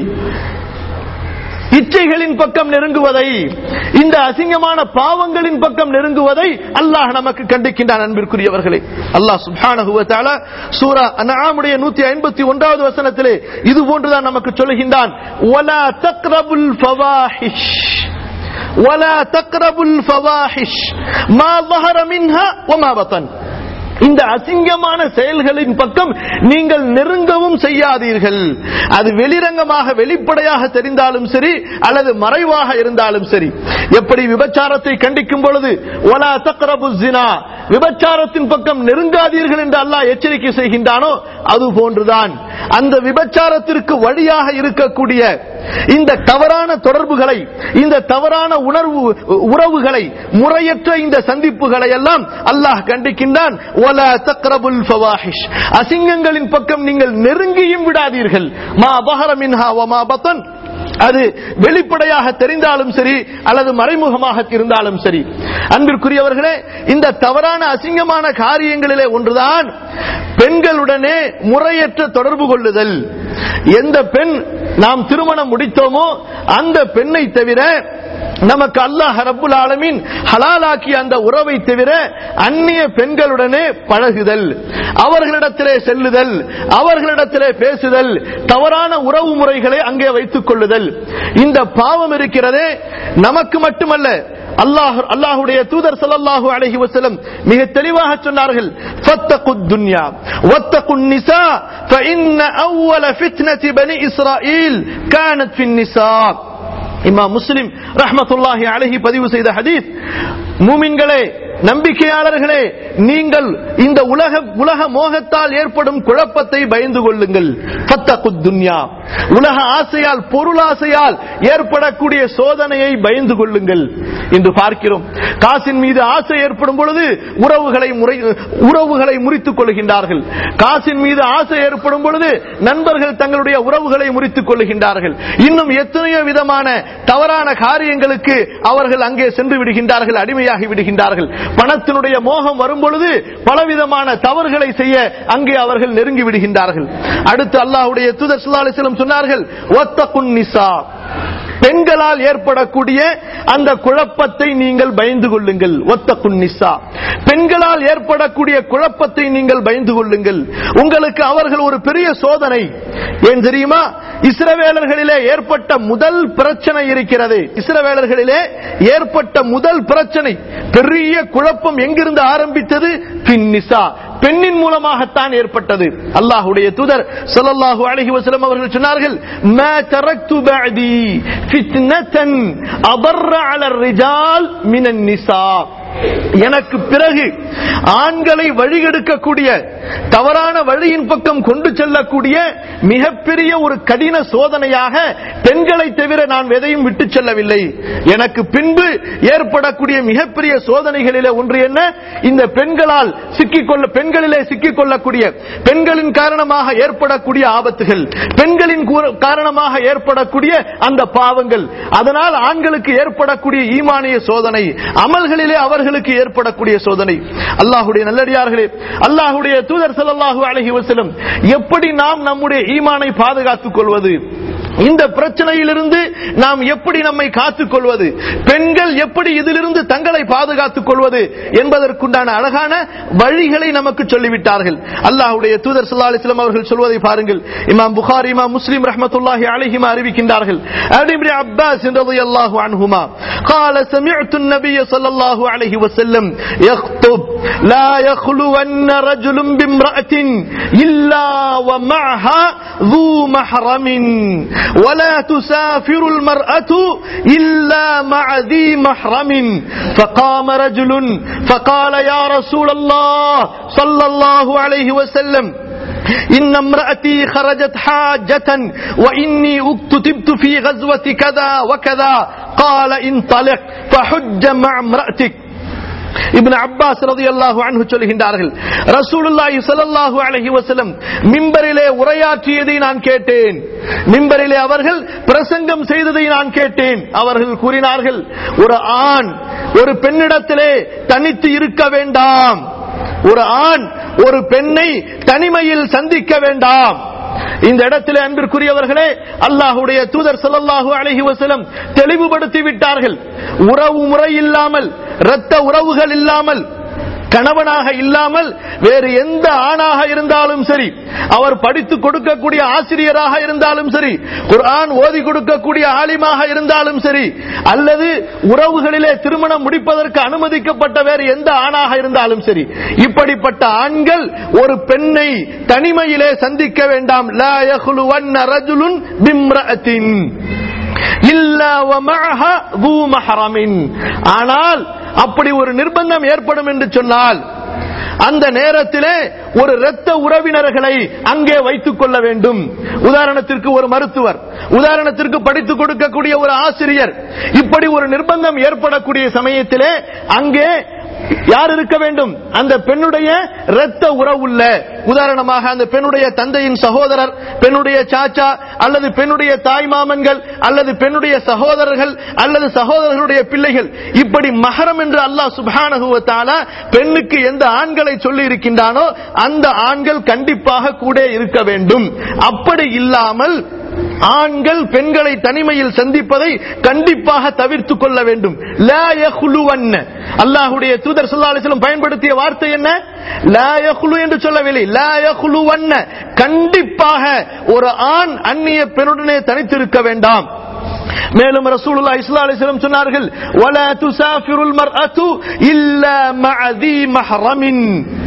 இச்சைகளின் பக்கம் நெருங்குவதை, இந்த அசிங்கமான பாவங்களின் பக்கம் நெருங்குவதை அல்லாஹ் நமக்கு கண்டிக்கின்றான். அன்பிற்குரியவர்களே, அல்லாஹ் சுப்ஹானஹு வ தஆலா சூரா அன்ஆமுடைய நூற்றி ஐம்பத்தி ஒன்றாவது வசனத்திலே இது போன்றுதான் நமக்கு சொல்லுகின்றான். வலா தக்ரபுல் ஃபவாஹிஷ் வலா தக்ரபுல் ஃபவாஹிஷ் மா ظஹர மின்ஹா வமா பதன். இந்த அசிங்கமான செயல்களின் பக்கம் நீங்கள் நெருங்கவும் செய்யாதீர்கள். அது வெளிரங்கமாக வெளிப்படையாக தெரிந்தாலும் சரி அல்லது மறைவாக இருந்தாலும் சரி. எப்படி விபச்சாரத்தை கண்டிக்கும் பொழுது வலா தக்ரபு ஸினா, விபச்சாரத்தின் பக்கம் நெருங்காதீர்கள் என்று அல்லாஹ் எச்சரிக்கை செய்கின்றானோ அது போன்றுதான் அந்த விபச்சாரத்திற்கு வழியாக இருக்கக்கூடிய இந்த தவறான தொடர்புகளை, இந்த தவறான உணர்வு உறவுகளை, முறையற்ற இந்த சந்திப்புகளை எல்லாம் அல்லாஹ் கண்டிக்கின்றான். வலா தக்ரபுல் ஃபவாஹிஷ், அசிங்கங்களின் பக்கம் நீங்கள் நெருங்கியும் விடாதீர்கள். மா ظஹர மின்ஹா வமா பதன், அது வெளிப்படையாக தெரிந்தாலும் சரி அல்லது மறைமுகமாக இருந்தாலும் சரி. அன்பிற்குரியவர்களே, இந்த தவறான அசிங்கமான காரியங்களிலே ஒன்றுதான் பெண்களுடனே முறையற்ற தொடர்பு கொள்ளுதல். எந்த பெண் நாம் திருமணம் முடித்தோமோ அந்த பெண்ணை தவிர நமக்கு அல்லாஹ் ரப்புல் ஆலமீன் ஹலாலாக்கிய அந்த உறவை தவிர அந்நிய பெண்களுடனே பழகுதல், அவர்களிடத்திலே செல்லுதல், அவர்களிடத்திலே பேசுதல், தவறான உறவு முறைகளை அங்கே வைத்துக் கொள்ளுதல், இந்த பாவம் இருக்கிறதே நமக்கு மட்டுமல்ல, அல்லாஹ் அல்லாஹ்வுடைய தூதர் ஸல்லல்லாஹு அலைஹி வஸல்லம் மிக தெளிவாக சொன்னார்கள், ஃபத்தகுத் துன்யா வத்தகுன் நிசா ஃபஇன்ன அவ்வல ஃபித்னதி பனி இஸ்ராயீல் கானத் ஃபின் நிசா. இமாம் முஸ்லிம் ரஹ்மத்துல்லாஹி அலைஹி பதிவு செய்த ஹதீஸ். மூமின்களே, நம்பிக்கையாளர்களே, நீங்கள் இந்த உலக உலக மோகத்தால் ஏற்படும் குழப்பத்தை பயந்து கொள்ளுங்கள். ஃபத்தகுத் துன்யா, உலக ஆசையால், பொருளாசையால் ஏற்படக்கூடிய சோதனையை பயந்து கொள்ளுங்கள். என்று பார்க்கிறோம், காசின் மீது ஆசை ஏற்படும் பொழுது உறவுகளை முறை உறவுகளை முறித்துக் கொள்கின்றார்கள். காசின் மீது ஆசை ஏற்படும் பொழுது நண்பர்கள் தங்களுடைய உறவுகளை முறித்துக் கொள்கின்றார்கள். இன்னும் எத்தனையோ விதமான தவறான காரியங்களுக்கு அவர்கள் அங்கே சென்று விடுகின்றார்கள், அடிமையாகி விடுகின்றார்கள். பணத்தினுடைய மோகம் வரும் பொழுது பலவிதமான தவறுகளை செய்ய அங்கே அவர்கள் நெருங்கி விடுகின்றார்கள். அடுத்து அல்லாஹ்வுடைய தூதர் ஸல்லல்லாஹு அலைஹி வஸல்லம் சொன்னார்கள், வத்தகுன் நிசா, பெண்களால் ஏற்படக்கூடிய அந்த குழப்பத்தை நீங்கள் பயந்து கொள்ளுங்கள். வத்தகுன் நிசா, பெண்களால் ஏற்படக்கூடிய குழப்பத்தை நீங்கள் பயந்து கொள்ளுங்கள். உங்களுக்கு அவர்கள் ஒரு பெரிய சோதனை. ஏன் தெரியுமா? இஸ்ரவேலர்களிலே ஏற்பட்ட முதல் பிரச்சனை இருக்கிறது. இஸ்ரவேலர்களிலே ஏற்பட்ட முதல் பிரச்சனை, பெரிய குழப்பம் எங்கிருந்து ஆரம்பித்தது? பின் நிசா, பெண்ணின் மூலமாகத்தான் ஏற்பட்டது. அல்லாஹ்வுடைய தூதர் ஸல்லல்லாஹு அலைஹி வஸல்லம் அவர்கள் சொன்னார்கள், மா தரக்து பஅதி ஃபித்னதன் அضر على الرجال من النساء. எனக்கு பிறகு ஆண்களை வழிகெடுக்கக்கூடிய, தவறான வழியின் பக்கம் கொண்டு செல்லக்கூடிய மிகப்பெரிய ஒரு கடின சோதனையாக பெண்களை தவிர நான் எதையும் விட்டு செல்லவில்லை. எனக்கு பின்பு ஏற்படக்கூடிய மிகப்பெரிய சோதனைகளிலே ஒன்று என்ன? இந்த பெண்களால் சிக்கிக்கொள்ள பெண்களிலே சிக்கிக் கொள்ளக்கூடிய, பெண்களின் காரணமாக ஏற்படக்கூடிய ஆபத்துகள், பெண்களின் காரணமாக ஏற்படக்கூடிய அந்த பாவங்கள், அதனால் ஆண்களுக்கு ஏற்படக்கூடிய ஈமானிய சோதனை, அமல்களிலே அவர்களுக்கு ஏற்படக்கூடிய சோதனை. அல்லாஹ்வுடைய நல்லடியார்களே, அல்லாஹ்வுடைய தூதர் ஸல்லல்லாஹு அலைஹி வஸல்லம் எப்படி நாம் நம்முடைய ஈமானை பாதுகாத்துக் கொள்வது, இந்த பிரச்சனையிலிருந்து நாம் எப்படி நம்மை காத்துக் கொள்வது, பெண்கள் எப்படி இதிலிருந்து தங்களை பாதுகாத்துக் கொள்வது என்பதற்குண்டான அழகான வழிகளை நமக்கு சொல்லிவிட்டார்கள். அல்லாஹ்வுடைய தூதர் ஸல்லல்லாஹு அலைஹி வஸல்லம் அவர்கள் சொல்வதை பாருங்கள். இமாம் புகாரி, இமாம் முஸ்லிம் ரஹ்மத்துல்லாஹி அலைஹிமா அறிவிக்கின்றார்கள், இப்னு அப்பாஸ் ரலியல்லாஹு அன்ஹுமா قال سمعت النبي صلى الله عليه وسلم يخطب لا يخلون رجل بامرأة إلا ومعها ذو محرم ولا تسافر المرأة إلا مع ذي محرم. فقام رجل فقال يا رسول الله صلى الله عليه وسلم إن امرأتي خرجت حاجة وإني اكتتبت في غزوة كذا وكذا. قال انطلق فحج مع امرأتك. இப்னு அப்பாஸ் ரலியல்லாஹு அன்ஹு சொல்கின்றார்கள், ரசூலுல்லாஹி ஸல்லல்லாஹு அலைஹி வஸல்லம் மிம்பரிலே உரையாற்றியதை நான் கேட்டேன், மிம்பரிலே அவர்கள் பிரசங்கம் செய்ததை நான் கேட்டேன். அவர்கள் கூறினார்கள், ஒரு ஆண் ஒரு பெண்ணிடத்திலே தனித்து இருக்க வேண்டாம், ஒரு ஆண் ஒரு பெண்ணை தனிமையில் சந்திக்க வேண்டாம். இந்த இடத்திலே அன்பிற்குரியவர்களே, அல்லாஹ்வுடைய தூதர் ஸல்லல்லாஹு அலைஹி வஸல்லம் தெளிவுபடுத்தி விட்டார்கள். உறவு முறை இல்லாமல், இரத்த உறவுகள் இல்லாமல், கணவனாக இல்லாமல் வேறு எந்த ஆணாக இருந்தாலும் சரி, அவர் படித்து கொடுக்கக்கூடிய ஆசிரியராக இருந்தாலும் சரி, குர்ஆன் ஓதி கொடுக்கக்கூடிய ஆலிமாக இருந்தாலும் சரி, அல்லது உறவுகளிலே திருமணம் முடிப்பதற்கு அனுமதிக்கப்பட்ட வேறு எந்த ஆணாக இருந்தாலும் சரி, இப்படிப்பட்ட ஆண்கள் ஒரு பெண்ணை தனிமையிலே சந்திக்க வேண்டாம். லா யஹ்லுவன்ன ரஜுலுன் பிம்ரஅத்தின் இல்லா வமஅஹா ذو محرم. ஆனால் அப்படி ஒரு நிர்பந்தம் ஏற்படும் என்று சொன்னால் அந்த நேரத்திலே ஒரு இரத்த உறவினர்களை அங்கே வைத்துக் கொள்ள வேண்டும். உதாரணத்திற்கு ஒரு மருத்துவர், உதாரணத்திற்கு படித்துக் கொடுக்கக்கூடிய ஒரு ஆசிரியர், இப்படி ஒரு நிர்பந்தம் ஏற்படக்கூடிய சமயத்திலே அங்கே யார் இருக்க வேண்டும்? அந்த பெண்ணுடைய இரத்த உறவுள்ள, உதாரணமாக அந்த பெண்ணுடைய தந்தையின் சகோதரர், பெண்ணுடைய சாச்சா, அல்லது பெண்ணுடைய தாய் மாமன்கள், அல்லது பெண்ணுடைய சகோதரர்கள், அல்லது சகோதரர்களுடைய பிள்ளைகள், இப்படி மஹரம் என்று அல்லாஹ் சுப்ஹானஹு வ தஆலா பெண்ணுக்கு எந்த ஆண்களை சொல்லி இருக்கின்றானோ அந்த ஆண்கள் கண்டிப்பாக கூட இருக்க வேண்டும். அப்படி இல்லாமல் ஆண்கள் பெண்களை தனிமையில் சந்திப்பதை கண்டிப்பாக தவிர்த்துக் கொள்ள வேண்டும். லா யஹ்லுவன்ன, அல்லாஹ்வுடைய தூதர் ஸல்லல்லாஹு அலைஹி வஸல்லம் பயன்படுத்திய வார்த்தை என்ன? லா யஹ்லு என்று சொல்லவில்லை, லா யஹ்லுவன்ன, கண்டிப்பாக ஒரு ஆண் அந்நிய பெண்ணுடனே தனித்திருக்க வேண்டாம். மேலும் ரசூலுல்லாஹி ஸல்லல்லாஹு அலைஹி வஸல்லம் சொன்னார்கள், வலா துசாஃபிருல் மர்அத்து இல்லா மஅ ذي மஹ்ரமின்,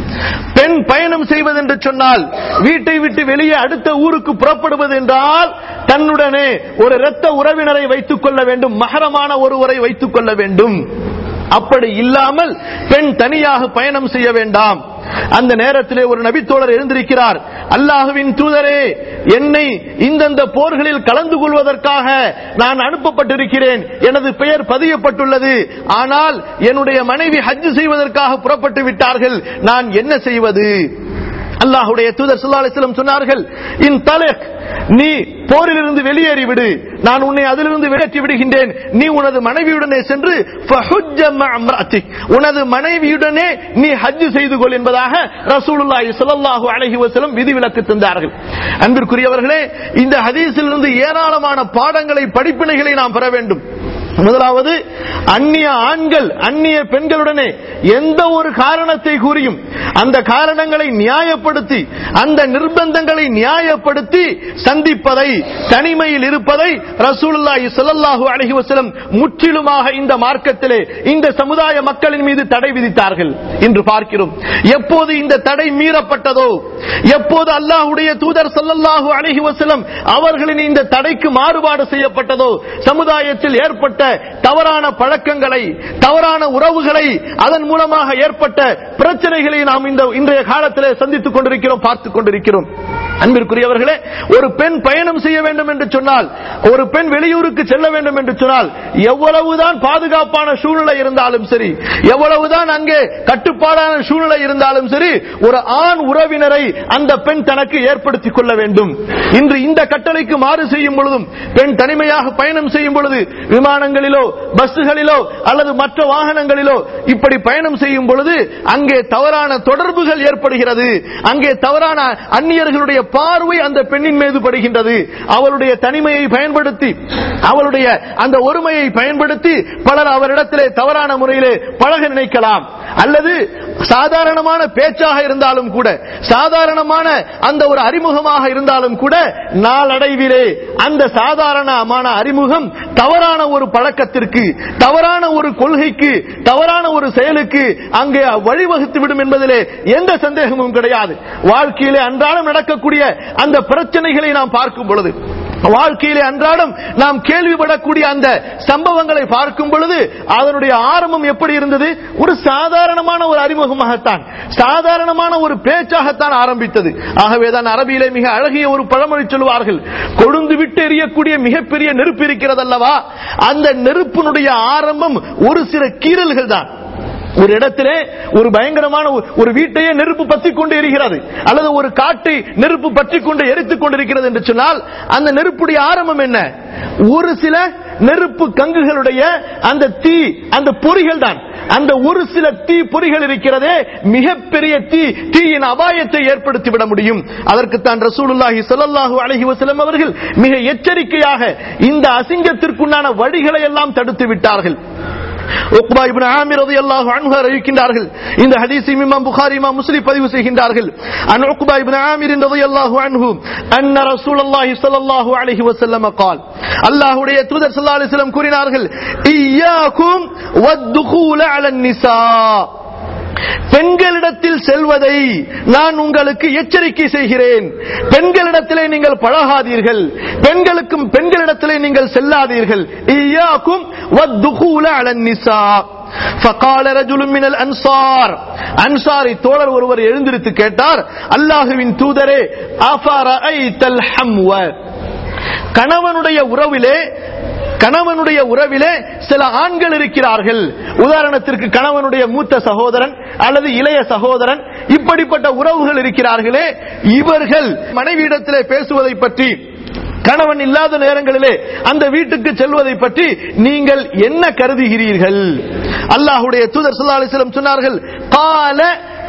பெண் பயணம் செய்வது என்று சொன்னால் வீட்டை விட்டு வெளியே அடுத்த ஊருக்கு புறப்படுவது என்றால் தன்னுடனே ஒரு இரத்த உறவினரை வைத்துக் கொள்ள வேண்டும், மஹரமான ஒருவரை வைத்துக் கொள்ள வேண்டும். அப்படி இல்லாமல் பெண் தனியாக பயணம் செய்ய வேண்டாம். அந்த நேரத்திலே ஒரு நபித்தோழர் எழுந்திருக்கிறார், அல்லாஹ்வின் தூதரே, என்னை இந்தந்த போர்களில் கலந்து கொள்வதற்காக நான் அனுப்பப்பட்டிருக்கிறேன், எனது பெயர் பதியப்பட்டுள்ளது, ஆனால் என்னுடைய மனைவி ஹஜ் செய்வதற்காக புறப்பட்டு விட்டார்கள், நான் என்ன செய்வது? அல்லாஹ்வுடைய தூதர் ஸல்லல்லாஹு அலைஹி வஸல்லம் சொன்னார்கள், இன் தலக், நீ போரிலிருந்து வெளியேறிவிடு, நான் உன்னை அதிலிருந்து வெளியேற்றி விடுகின்றேன், நீ உனது மனைவியுடனே சென்று ஃபஹுஜ்ஜ மஅ இம்ராத்திக், உனது மனைவியுடனே நீ ஹஜ் செய்து கொள் என்பதாக ரசூலுல்லாஹி ஸல்லல்லாஹு அலைஹி வஸல்லம் விதிவிலக்கு தந்தார்கள். அன்பிற்குரியவர்களே, இந்த ஹதீஸிலிருந்து ஏராளமான பாடங்களை, படிப்பினைகளை நாம் பெற வேண்டும். முதலாவது, அந்நிய ஆண்கள் அந்நிய பெண்களுடனே எந்த ஒரு காரணத்தை கூறியும் அந்த காரணங்களை நியாயப்படுத்தி அந்த நிர்பந்தங்களை நியாயப்படுத்தி சந்திப்பதை, தனிமையில் இருப்பதை ரசூலுல்லாஹி ஸல்லல்லாஹு அலைஹி வஸல்லம் முற்றிலுமாக இந்த மார்க்கத்திலே இந்த சமுதாய மக்களின் மீது தடை விதித்தார்கள். இன்று பார்க்கிறோம், எப்போது இந்த தடை மீறப்பட்டதோ, எப்போது அல்லாஹ்வுடைய தூதர் ஸல்லல்லாஹு அலைஹி வஸல்லம் அவர்களின் இந்த தடைக்கு மாறுபாடு செய்யப்பட்டதோ, சமுதாயத்தில் ஏற்பட்ட தவறான பழக்கங்களை, தவறான உறவுகளை, அதன் மூலமாக ஏற்பட்ட பிரச்சனைகளை நாம் இந்த இன்றைய காலத்திலே சந்தித்துக் கொண்டிருக்கிறோம், பார்த்துக் கொண்டிருக்கிறோம். அன்பிற்குரியவர்களே, ஒரு பெண் பயணம் செய்ய வேண்டும் என்று சொன்னால், ஒரு பெண் வெளியூருக்கு செல்ல வேண்டும் என்று சொன்னால், எவ்வளவுதான் பாதுகாப்பான சூழ்நிலை இருந்தாலும் சரி, எவ்வளவுதான் அங்கே கட்டுப்பாடான சூழ்நிலை இருந்தாலும் சரி, ஒரு ஆண் உறவினரை அந்த பெண் தனக்கு ஏற்படுத்திக் கொள்ள வேண்டும். இன்று இந்த கட்டளைக்கு மாறு செய்யும் பொழுதும், பெண் தனிமையாக பயணம் செய்யும் பொழுது விமானங்களிலோ பஸ்களிலோ அல்லது மற்ற வாகனங்களிலோ இப்படி பயணம் செய்யும் பொழுது அங்கே தவறான தொடர்புகள் ஏற்படுகிறது, அங்கே தவறான அந்நியர்களுடைய பார்வை அந்த பெண்ணின் மீது படுகின்றது. அவளுடைய தனிமையை பயன்படுத்தி, அவளுடைய அந்த ஒருமையை பயன்படுத்தி பலர் அவரிடத்திலே தவறான முறையிலே பழக நினைக்கலாம். அல்லது சாதாரணமான பேச்சாக இருந்தாலும் கூட, சாதாரணமான அந்த ஒரு அறிமுகமாக இருந்தாலும் கூட, நாளடைவிலே அந்த சாதாரணமான அறிமுகம் தவறான ஒரு பழக்கத்திற்கு, தவறான ஒரு கொள்கைக்கு, தவறான ஒரு செயலுக்கு அங்கே வழிவகுத்து விடும் என்பதிலே எந்த சந்தேகமும் கிடையாது. வாழ்க்கையிலே அன்றாடம் நடக்கக்கூடிய அந்த பிரச்சனைகளை நாம் பார்க்கும் பொழுது, வாழ்க்கையிலே அன்றாடம் நாம் கேள்விப்படக்கூடிய அந்த சம்பவங்களை பார்க்கும் பொழுது அதனுடைய ஆரம்பம் எப்படி இருந்தது? ஒரு சாதாரணமான ஒரு அறிமுகமாகத்தான், சாதாரணமான ஒரு பேச்சாகத்தான் ஆரம்பித்தது. ஆகவேதான் அரபியிலே மிக அழகிய ஒரு பழமொழி சொல்வார்கள், கொழுந்து விட்டு எரியக்கூடிய மிகப்பெரிய நெருப்பு இருக்கிறது அல்லவா, அந்த நெருப்பினுடைய ஆரம்பம் ஒரு சில கீறல்கள் தான். ஒரு இடத்திலே ஒரு பயங்கரமான ஒரு வீட்டையே நெருப்பு பற்றிக் கொண்டு எரிகிறது, அல்லது ஒரு காட்டை நெருப்பு பற்றிக் கொண்டு எரித்துக் கொண்டிருக்கிறது என்று சொன்னால் அந்த நெருப்புடைய ஆரம்பம் என்ன? ஒரு சில நெருப்பு கங்குகளுடைய அந்த தீ, அந்த பொறிகள் தான். அந்த ஒரு சில தீ பொறிகள் இருக்கிறதே மிகப்பெரிய தீ, தீயின் அபாயத்தை ஏற்படுத்திவிட முடியும். அதற்குத்தான் ரசூலுல்லாஹி ஸல்லல்லாஹு அலைஹி வஸல்லம் அவர்கள் மிக எச்சரிக்கையாக இந்த அசிங்கத்திற்குண்டான வழிகளை எல்லாம் தடுத்து விட்டார்கள். உக்பா இப்னு ஆமிர் ரலியல்லாஹு அன்ஹு அறிவிக்கின்றார்கள், இந்த ஹதீஸை இமாம் புகாரி, இமாம் முஸ்லிம் பதிவு செய்கின்றார்கள். அன் உக்பா இப்னு ஆமிர் ரலியல்லாஹு அன்ஹு அன்ன ரசூலுல்லாஹி ஸல்லல்லாஹு அலைஹி வஸல்லம் قال, அல்லாஹ்வுடைய தூதர் ஸல்லல்லாஹு அலைஹி வஸல்லம் கூறினார்கள், இய்யாகும் வத்துகூல அலன் நிசா, பெண்களிடத்தில் செல்வதை நான் உங்களுக்கு எச்சரிக்கை செய்கிறேன். பெண்களிடத்திலே நீங்கள் பழகாதீர்கள், பெண்களுக்கும் பெண்களிடத்திலே நீங்கள் செல்லாதீர்கள். இய்யாகும் வத்துகூல அலன் நிசா. فقال رجل من الانصار, அன்சாரி தோழர் ஒருவர் எழுந்திருத்து கேட்டார், அல்லாஹ்வின் தூதரே, அஃபரஐதல் ஹம்வ, கணவனுடைய உறவிலே கணவனுடைய உறவிலே சில ஆண்கள் இருக்கிறார்கள். உதாரணத்திற்கு கணவனுடைய மூத்த சகோதரன் அல்லது இளைய சகோதரன், இப்படிப்பட்ட உறவுகள் இருக்கிறார்களே, இவர்கள் மனைவியிடத்திலே பேசுவதை பற்றி, கணவன் இல்லாத நேரங்களிலே அந்த வீட்டுக்கு செல்வதை பற்றி நீங்கள் என்ன கருதுகிறீர்கள்? அல்லாஹ்வுடைய தூதர் ஸல்லல்லாஹு அலைஹி வஸல்லம் சொன்னார்கள், قال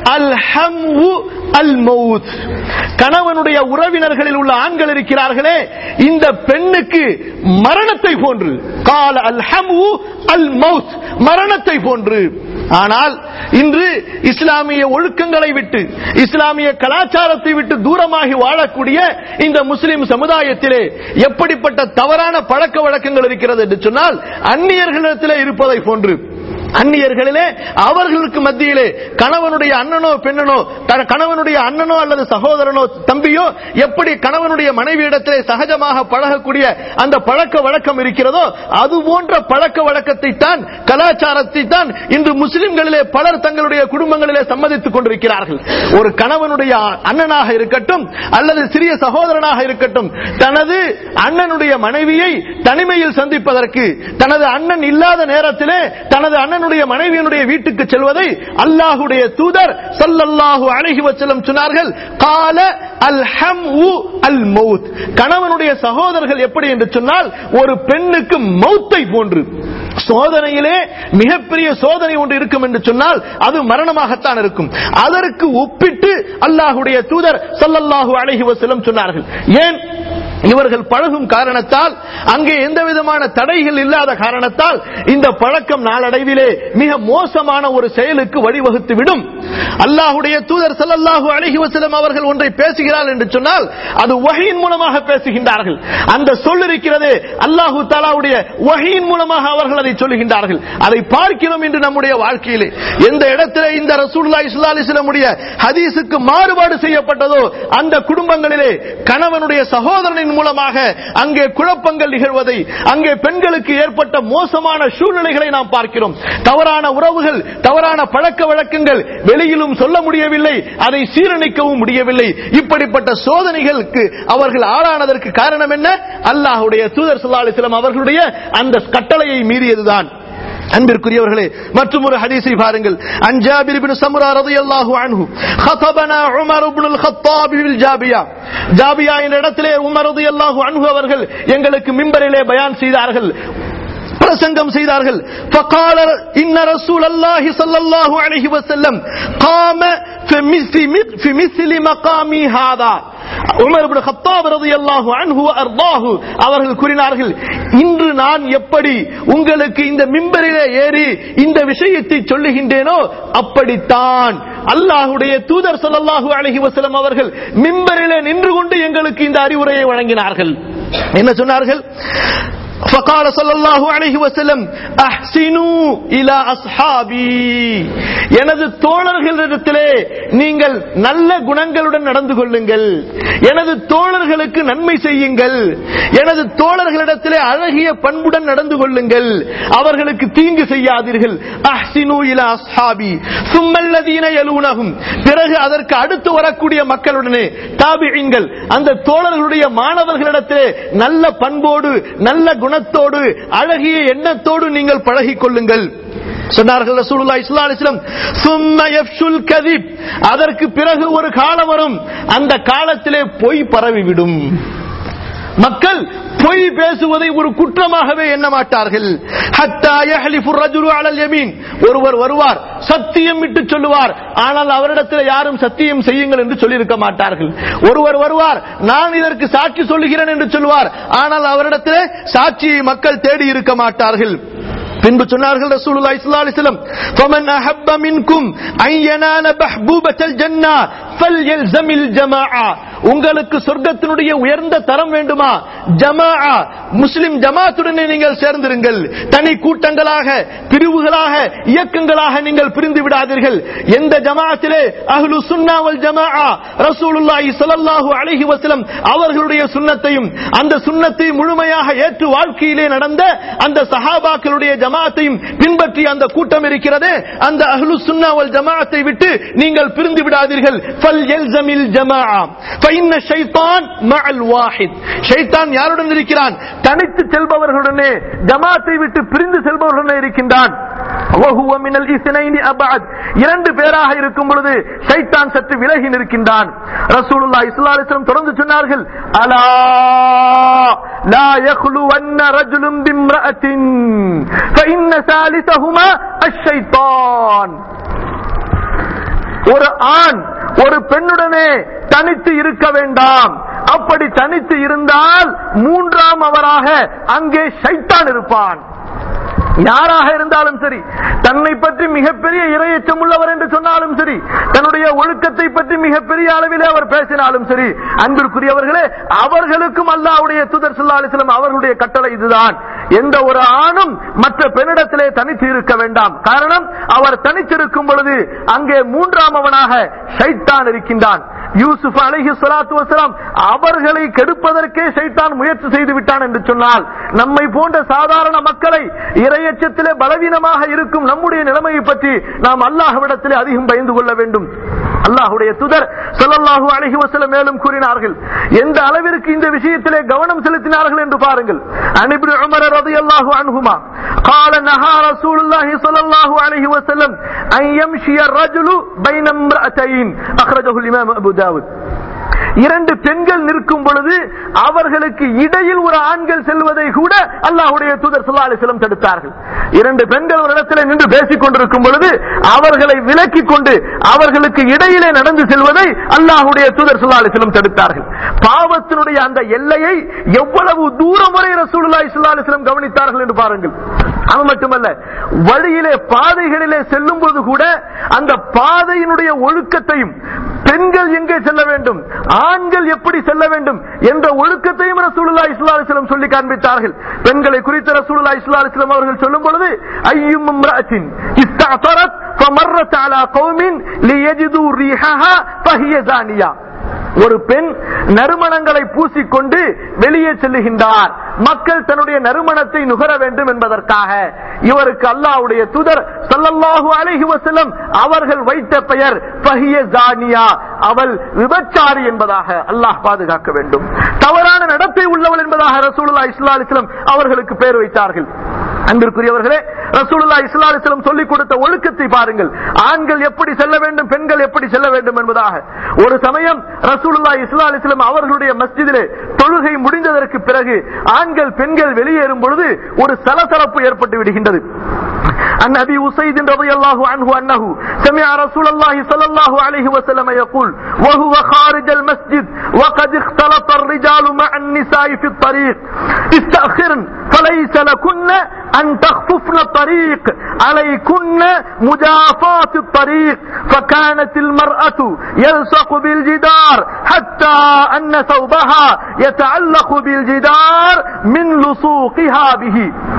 அல் ஹம்வு அல் மௌத். கணவனுடைய உறவினர்களில் உள்ள ஆண்கள் இருக்கிறார்களே, இந்த பெண்ணுக்கு மரணத்தை போன்று. கால அல் ஹம்வு அல் மௌத், மரணத்தை போன்று. ஆனால் இன்று இஸ்லாமிய ஒழுக்கங்களை விட்டு, இஸ்லாமிய கலாச்சாரத்தை விட்டு தூரமாகி வாழக்கூடிய இந்த முஸ்லிம் சமுதாயத்திலே எப்படிப்பட்ட தவறான பழக்க வழக்கங்கள் இருக்கிறது என்று சொன்னால், அந்நியர்களிடத்திலே இருப்பதை போன்று. அந்நியர்களிலே அவர்களுக்கு மத்தியிலே கணவனுடைய அண்ணனோ பெண்ணனோ, கணவனுடைய அண்ணனோ அல்லது சகோதரனோ தம்பியோ எப்படி கணவனுடைய மனைவியிடத்திலே சகஜமாக பழகக்கூடிய அந்த பழக்க வழக்கம் இருக்கிறதோ, அது போன்ற பழக்க வழக்கத்தை தான், கலாச்சாரத்தை தான் இன்று முஸ்லிம்களிலே பலர் தங்களுடைய குடும்பங்களிலே சம்மதித்துக் கொண்டிருக்கிறார்கள். ஒரு கணவனுடைய அண்ணனாக இருக்கட்டும் அல்லது சிறிய சகோதரனாக இருக்கட்டும், தனது அண்ணனுடைய மனைவியை தனிமையில் சந்திப்பதற்கு, தனது அண்ணன் இல்லாத நேரத்திலே தனது அண்ணன் மனைவியினுடைய வீட்டுக்கு செல்வதை அல்லாஹ்வுடைய தூதர் ஸல்லல்லாஹு அலைஹி வஸல்லம் சொன்னார்கள். கால அல் ஹம்வு அல் மௌத். கணவனுடைய சகோதரர்கள் எப்படி என்று சொன்னால், ஒரு பெண்ணுக்கு மௌத்தை போன்று. சோதனையிலே மிகப்பெரிய சோதனை ஒன்று இருக்கும் என்று சொன்னால் அது மரணமாகத்தான் இருக்கும். அதற்கு ஒப்பிட்டு அல்லாஹ்வுடைய தூதர் ஸல்லல்லாஹு அலைஹி வஸல்லம் சொன்னார்கள். ஏன்? இவர்கள் பழகும் காரணத்தால், அங்கே எந்த விதமான தடைகள் இல்லாத காரணத்தால் இந்த பழக்கம் நாளடைவிலே மிக மோசமான ஒரு செயலுக்கு வழிவகுத்து விடும். அல்லாஹ்வுடைய தூதர் ஸல்லல்லாஹு அலைஹி வஸல்லம் அவர்கள் ஒன்றை பேசுகிறார்கள் என்று சொன்னால் அது வஹீயின் மூலமாக பேசுகின்றார்கள். அந்த சொல் இருக்கிறதே, அல்லாஹ் தஆலாவுடைய வஹீயின் மூலமாக அவர்கள் அதை சொல்லுகின்றார்கள். அதை பார்க்கிறோம் இன்று நம்முடைய வாழ்க்கையிலே. எந்த இடத்திலே இந்த ரசூலுல்லாஹி ஸல்லல்லாஹு அலைஹி வஸல்லம் உடைய ஹதீஸுக்கு மாறுபாடு செய்யப்பட்டதோ அந்த குடும்பங்களிலே கணவனுடைய சகோதரனின் மூலமாக அங்கே குழப்பங்கள் நிகழ்வதை, அங்கே பெண்களுக்கு ஏற்பட்ட மோசமான சூழ்நிலைகளை நாம் பார்க்கிறோம். தவறான உறவுகள், தவறான பழக்க வழக்கங்கள் வெளியிலும் சொல்ல முடியவில்லை, அதை சீரணிக்கவும் முடியவில்லை. இப்படிப்பட்ட சோதனைகளுக்கு அவர்கள் ஆளானதற்கு காரணம் என்ன? அல்லாஹ்வுடைய தூதர் ஸல்லல்லாஹு அலைஹி வஸல்லம் அவர்களுடைய அந்த கட்டளையை மீறியதுதான். அன்பிற்குரியவர்களே, மற்றும் ஒரு ஹதீஸை பாருங்கள். அன் ஜாபிர் இப்னு சம்ரா ரலியல்லாஹு அன்ஹு خطبنا عمر بن الخطاب بالجابية. ஜாபியா என்ற இடத்திலே உமர் ரலியல்லாஹு அன்ஹு அவர்கள் எங்களுக்கு மிம்பரிலே பயான் செய்தார்கள், பிரசங்கம் செய்தார்கள். فقال ان رسول الله صلى الله عليه وسلم قام في مثل مقامي هذا. உமர் இப்னு கத்தாப் ரலியல்லாஹு அன்ஹு அர்தாஹு அவர்கள் கூறினார்கள், இன்று நான் எப்படி உங்களுக்கு இந்த மிம்பரிலே ஏறி இந்த விஷயத்தை சொல்லுகின்றேனோ அப்படித்தான் அல்லாஹ்வுடைய தூதர் ஸல்லல்லாஹு அலைஹி வஸல்லம் அவர்கள் மிம்பரிலே நின்று கொண்டு எங்களுக்கு இந்த அறிவுரையை வழங்கினார்கள். என்ன சொன்னார்கள்? فقال صلى الله عليه وسلم احسنوا الى اصحابي. எனது தோழர்களிடத்திலே நீங்கள் நல்ல குணங்களுடன் நடந்து கொள்ளுங்கள், எனது தோழர்களுக்கு நன்மை செய்யுங்கள், எனது தோழர்களிடத்திலே அழகிய பண்புடன் நடந்து கொள்ளுங்கள், அவர்களுக்கு தீங்கு செய்யாதீர்கள். அஹ்சினு இலா அஸ்ஹாபி ثم الذين يلونهم. பிறகு அதற்கு அடுத்து வரக்கூடிய மக்களுடனே தாபிஈன்கள், அந்த தோழர்களுடைய மாணவர்களிடத்திலே நல்ல பண்போடு, நல்ல குணத்தோடு, அழகிய எண்ணத்தோடு நீங்கள் பழகிக் கொள்ளுங்கள் சொன்னார்கள் ரசூலுல்லாஹி ஸல்லல்லாஹு அலைஹி வஸல்லம். சும்ம யஃப்ஷுல் கதிப். அதற்கு பிறகு ஒரு காலம் வரும், அந்த காலத்திலே பொய் பரவிவிடும். மக்கள் பொய் பேசுவதை ஒரு குற்றமாகவே எண்ண மாட்டார்கள். ஹத்தா யஹ்லிஃபு الرجل على اليمين. ஒருவர் வருவார், சத்தியம் விட்டு சொல்லுவார், ஆனால் அவரிடத்தில் யாரும் சத்தியம் செய்யுங்கள் என்று சொல்லி இருக்க மாட்டார்கள். ஒருவர் வருவார், நான் இதற்கு சாட்சி சொல்லுகிறேன் என்று சொல்லுவார், ஆனால் அவரிடத்தில் சாட்சியை மக்கள் தேடி இருக்க மாட்டார்கள். பின்பு சொன்னார்கள் ரசூலுல்லாஹி ஸல்லல்லாஹு அலைஹி வஸல்லம், ஃபமன் அஹப்ப மின்கும் அன் யனால பஹ்பூபத்தல் ஜன்னah ஃபல்யல்ஸமில் ஜமாஅ. உங்களுக்கு சொர்க்கத்தினுடைய உயர்ந்த தரம் வேண்டுமா? ஜமாஅ, முஸ்லிம் ஜமாத்துடனே நீங்கள் சேர்ந்திருங்கள். தனி கூட்டங்களாக, பிரிவுகளாக, இயக்கங்களாக நீங்கள் பிரிந்து விடாதீர்கள். எந்த ஜமாஅத்திலே அஹ்லு சுன்னா வல் ஜமாஅ ரசூலுல்லாஹி ஸல்லல்லாஹு அலைஹி வஸல்லம் அவர்களுடைய சுன்னத்தையும் அந்த சுன்னத்தை முழுமையாக ஏற்று வாழ்க்கையிலே நடந்த அந்த சஹாபாக்களுடைய ஜமாஅத்தையும் பின்பற்றிய அந்த கூட்டம் இருக்கிறதே, அந்த அஹ்லு சுன்னா வல் ஜமாஅத்தை விட்டு நீங்கள் பிரிந்து விடாதீர்கள். ஃபல்யல்ஸமில் ஜமாஅ ஃபஇன்ன ஷைத்தான் மஅல் வாஹித். ஷைத்தான் யாருடன் இருக்கிறான்? தனித்து செல்பவர்களுடனே, ஜமாஅத்தை விட்டு பிரிந்து செல்பவர்களுடனே இருக்கின்றான். வஹுவ மினல் இஸ்னைனி அபஅத். இரண்டு பேராக இருக்கும் பொழுது ஷைத்தான் சற்று விலகி நிற்கின்றான். ரசூலுல்லாஹி ஸல்லல்லாஹு அலைஹி வஸல்லம் தொடர்ந்து சொன்னார்கள், அலா லா யக்லுவன்ன ரஜுலுன் பிம்ரஅத்தின் ஃபஇன்ன ஸாலிஸஹுமா அஷ்-ஷைத்தான். ஒரு ஆண் ஒரு பெண்ணுடனே தனித்து இருக்க வேண்டாம். அப்படி தனித்து இருந்தால் மூன்றாம் அவராக அங்கே ஷைத்தான் இருப்பான். யாராக இருந்தாலும் சரி, தன்னை பற்றி மிகப்பெரிய இரையச்சம் உள்ளவர் என்று சொன்னாலும் சரி, தன்னுடைய ஒழுக்கத்தை பற்றி மிகப்பெரிய அளவிலே அவர் பேசினாலும் சரி, அன்பிற்குரியவர்களே, அவர்களுக்கும் அல்லாஹ்வுடைய தூதர் ஸல்லல்லாஹு அலைஹி வஸல்லம் அவர்களுடைய கட்டளை இதுதான். எந்த ஒரு ஆணும் மற்ற பெண்ணிடத்திலே தனித்து இருக்க வேண்டாம். காரணம், அவர் தனித்திருக்கும் பொழுது அங்கே மூன்றாம் அவனாக ஷைத்தான் இருக்கின்றான். யூசுப் அலைஹிஸ்ஸலாத்து வஸலாம் அவர்களை கெடுப்பதற்கே ஷைத்தான் முயற்சி செய்து விட்டான் என்று சொன்னால், நம்மை போன்ற சாதாரண மக்களை இறையச்சத்திலே பலவீனமாக இருக்கும் நம்முடைய நிலைமையை பற்றி நாம் அல்லாஹ்விடத்திலே அதிகம் பயந்து கொள்ள வேண்டும். அல்லாஹ்வுடைய தூதர் ஸல்லல்லாஹு அலைஹி வஸல்லம் மேலும் கூறினார்கள், எந்த அளவிற்கு இந்த விஷயத்திலே கவனம் செலுத்தினார்கள் என்று பாருங்கள். அன் இப்னு உமர் ரலியல்லாஹு அன்ஹுமா قال نهى رسول الله صلى الله عليه وسلم ان يمشي الرجل بين امرأتين اخرجه الامام ابو داود. இரண்டு பெண்கள் நிற்கும் பொழுது அவர்களுக்கு இடையில் ஒரு ஆண்கள் செல்வதை கூட அல்லாஹ்வுடைய தூதர் ஸல்லல்லாஹு அலைஹி வஸல்லம் தடுத்தார்கள். இரண்டு பெண்கள் ஒரு இடத்தில் நின்று பேசிக் கொண்டிருக்கும் பொழுது அவர்களை விலக்கிக் கொண்டு அவர்களுக்கு இடையிலே நடந்து செல்வதை அல்லாஹ்வுடைய தூதர் ஸல்லல்லாஹு அலைஹி வஸல்லம் தடுத்தார்கள். பாவத்தினுடைய அந்த எல்லையை எவ்வளவு தூரம் வரை ரசூலுல்லாஹி ஸல்லல்லாஹு அலைஹி வஸல்லம் கவனித்தார்கள் என்று பாருங்கள். அது மட்டுமல்ல, வழியிலே பாதைகளிலே செல்லும் போது கூட அந்த பாதையினுடைய ஒழுக்கத்தையும், பெண்கள் எங்கே செல்ல வேண்டும், ஆண்கள் எப்படி செல்ல வேண்டும் என்ற ஒழுக்கத்தையும் ரசூலுல்லாஹி ஸல்லல்லாஹு அலைஹி வஸல்லம் சொல்லி காண்பித்தார்கள். பெண்களை குறித்து ரசூலுல்லாஹி ஸல்லல்லாஹு அலைஹி வஸல்லம் அவர்கள் சொல்லும் பொழுது, அய்யும் இம்ரஅத்தின் இஸ்தஅதரத் ஃபமர்ரத் அலா கௌமின் லியஜிது ரீஹஹா ஃபஹிய ஜானியா. ஒரு பெண் நறுமணங்களை பூசிக்கொண்டு வெளியே செல்லுகின்றார், மக்கள் தன்னுடைய நறுமணத்தை நுகர வேண்டும் என்பதற்காக. இவருக்கு அல்லாஹ்வுடைய தூதர் ஸல்லல்லாஹு அலைஹி வஸல்லம் அவர்கள் வைத்த பெயர் ஃபஹிய ஜானியா, அவள் விபச்சாரி என்பதாக. அல்லாஹ் பாதுகாக்க வேண்டும். தவறான நடத்தை உள்ளவள் என்பதாக ரசூலுல்லாஹி ஸல்லல்லாஹு அலைஹி வஸல்லம் அவர்களுக்கு பெயர் வைத்தார்கள். அன்பிற்குரியவர்களே, ரசூலுல்லாஹி ஸல்லல்லாஹு அலைஹி வஸல்லம் சொல்லிக் கொடுத்த ஒழுக்கத்தை பாருங்கள். ஆண்கள் எப்படி செல்ல வேண்டும், பெண்கள் எப்படி செல்ல வேண்டும் என்பதாக. ஒரு சமயம் ரசூலுல்லாஹி ஸல்லல்லாஹு அலைஹி வஸல்லம் அவர்களுடைய மஸ்ஜிதிலே தொழுகை முடிந்ததற்கு பிறகு ஆண்கள் பெண்கள் வெளியேறும் பொழுது ஒரு சலசலப்பு ஏற்பட்டு விடுகின்றது. عن ابي اسيد رضي الله عنه انه سمع رسول الله صلى الله عليه وسلم يقول وهو خارج المسجد وقد اختلط الرجال مع النساء في الطريق استأخرن فليس لكن ان تخففن الطريق عليكن مجافات الطريق فكانت المرأة يلصق بالجدار حتى ان ثوبها يتعلق بالجدار من لصوقها به.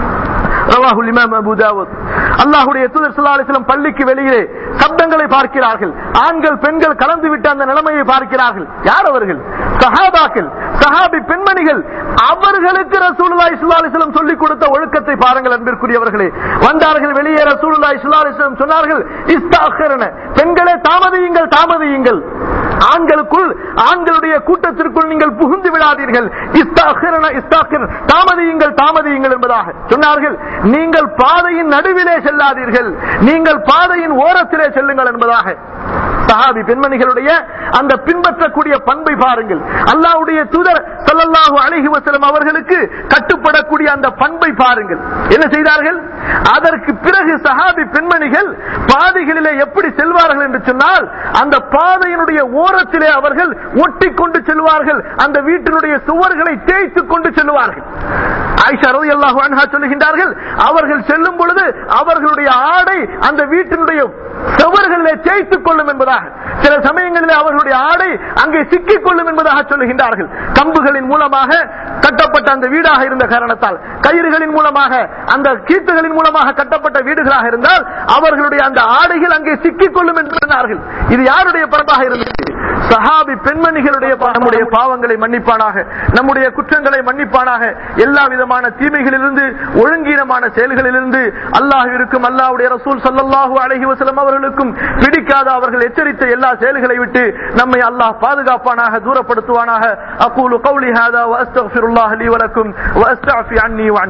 ரவாஹுல் இமாம் அபூ தாவூத். அல்லாஹ்வுடைய தூதர் ஸல்லல்லாஹு அலைஹி வஸல்லம் பள்ளிக்கு வெளியே சப்தங்களை பார்க்கிறார்கள். ஆண்கள் பெண்கள் கலந்து விட்ட அந்த நிலைமையை பார்க்கிறார்கள். யார் அவர்கள்? சஹாபாக்கள், சஹாபி பெண்மணிகள். அவர்களுக்கு ரசூலுல்லாஹி ஸல்லல்லாஹு அலைஹி வஸல்லம் சொல்லிக் கொடுத்த ஒழுக்கத்தை பாருங்கள் அன்பிற்குரியவர்களே. வந்தார்கள் வெளியே, ரசூலுல்லாஹி ஸல்லல்லாஹு அலைஹி வஸல்லம் சொன்னார்கள், இஸ்தஅഖിറன, பெண்களே தாமதியுங்கள் தாமதியுங்கள், ஆண்களுக்குள் ஆண்களுடைய கூட்டத்திற்குள் நீங்கள் புகுந்து விடாதீர்கள். இஸ்தஅഖിറன இஸ்தஅഖிர், தாமதியுங்கள் தாமதியுங்கள் என்பதாக சொன்னார்கள். நீங்கள் பாதையின் நடுவிலே செல்லாதீர்கள், நீங்கள் பாதையின் ஓரத்திலே செல்லுங்கள் என்பதாக. சஹாபி பெண்மணிகளுடைய அந்த பின்பற்றக்கூடிய பண்பை பாருங்கள். அல்லாஹ்வுடைய தூதர் ஸல்லல்லாஹு அலைஹி வஸல்லம் அவர்களுக்கு கட்டுப்படக்கூடிய அந்த பண்பை பாருங்கள். என்ன செய்தார்கள்? அதற்கு பிறகு சஹாபி பெண்மணிகள் பாதைகளிலே எப்படி செல்வார்கள் என்று சொன்னால், அந்த பாதையினுடைய ஓரத்திலே அவர்கள் ஒட்டி கொண்டு செல்வார்கள், அந்த வீட்டினுடைய சுவர்களை தேய்த்துக் கொண்டு செல்வார்கள். ஆயிஷா ரலியல்லாஹு அன்ஹா சொல்லுகின்றார்கள், அவர்கள் செல்லும் பொழுது அவர்களுடைய ஆடை அந்த வீட்டினுடைய சுவர்களிலே தேய்த்துக் கொள்ளும் என்பதாக. சில சமயங்களில் அவர்களுடைய ஆடை அங்கே சிக்கிக் கொள்ளும் என்பதாக சொல்லுகின்றார்கள். கம்புகளின் மூலமாக கட்டப்பட்ட அந்த வீடாக இருந்த காரணத்தால், கயிறுகளின் மூலமாக அந்த கீத்துகளின் மூலமாக கட்டப்பட்ட வீடுகளாக இருந்தால் அவர்களுடைய அந்த ஆடைகள் அங்கே சிக்கிக் கொள்ளும் என்று சொன்னார்கள். இது யாருடைய பண்பாக இருந்தது? சஹாபி பெண்மணிகளுடைய. நம்முடைய பாவங்களை மன்னிப்பானாக, நம்முடைய குற்றங்களை மன்னிப்பானாக, எல்லா விதமான தீமைகளிலிருந்து ஒழுங்கீனமான செயல்களிலிருந்து அல்லாஹ்விற்கும் அல்லாஹ்வுடைய ரசூல் ஸல்லல்லாஹு அலைஹி வஸல்லம் அவர்களுக்கும் பிடிக்காத அவர்கள் எச்சரித்த எல்லா செயல்களை விட்டு நம்மை அல்லாஹ் பாதுகாப்பானாக, தூரப்படுத்துவானாக. அகூலு கௌலி ஹாதா வ அஸ்தக்ஃபிருல்லாஹ் லீ வ லக்கும் வ அஸ்தஃபி அன்னி வ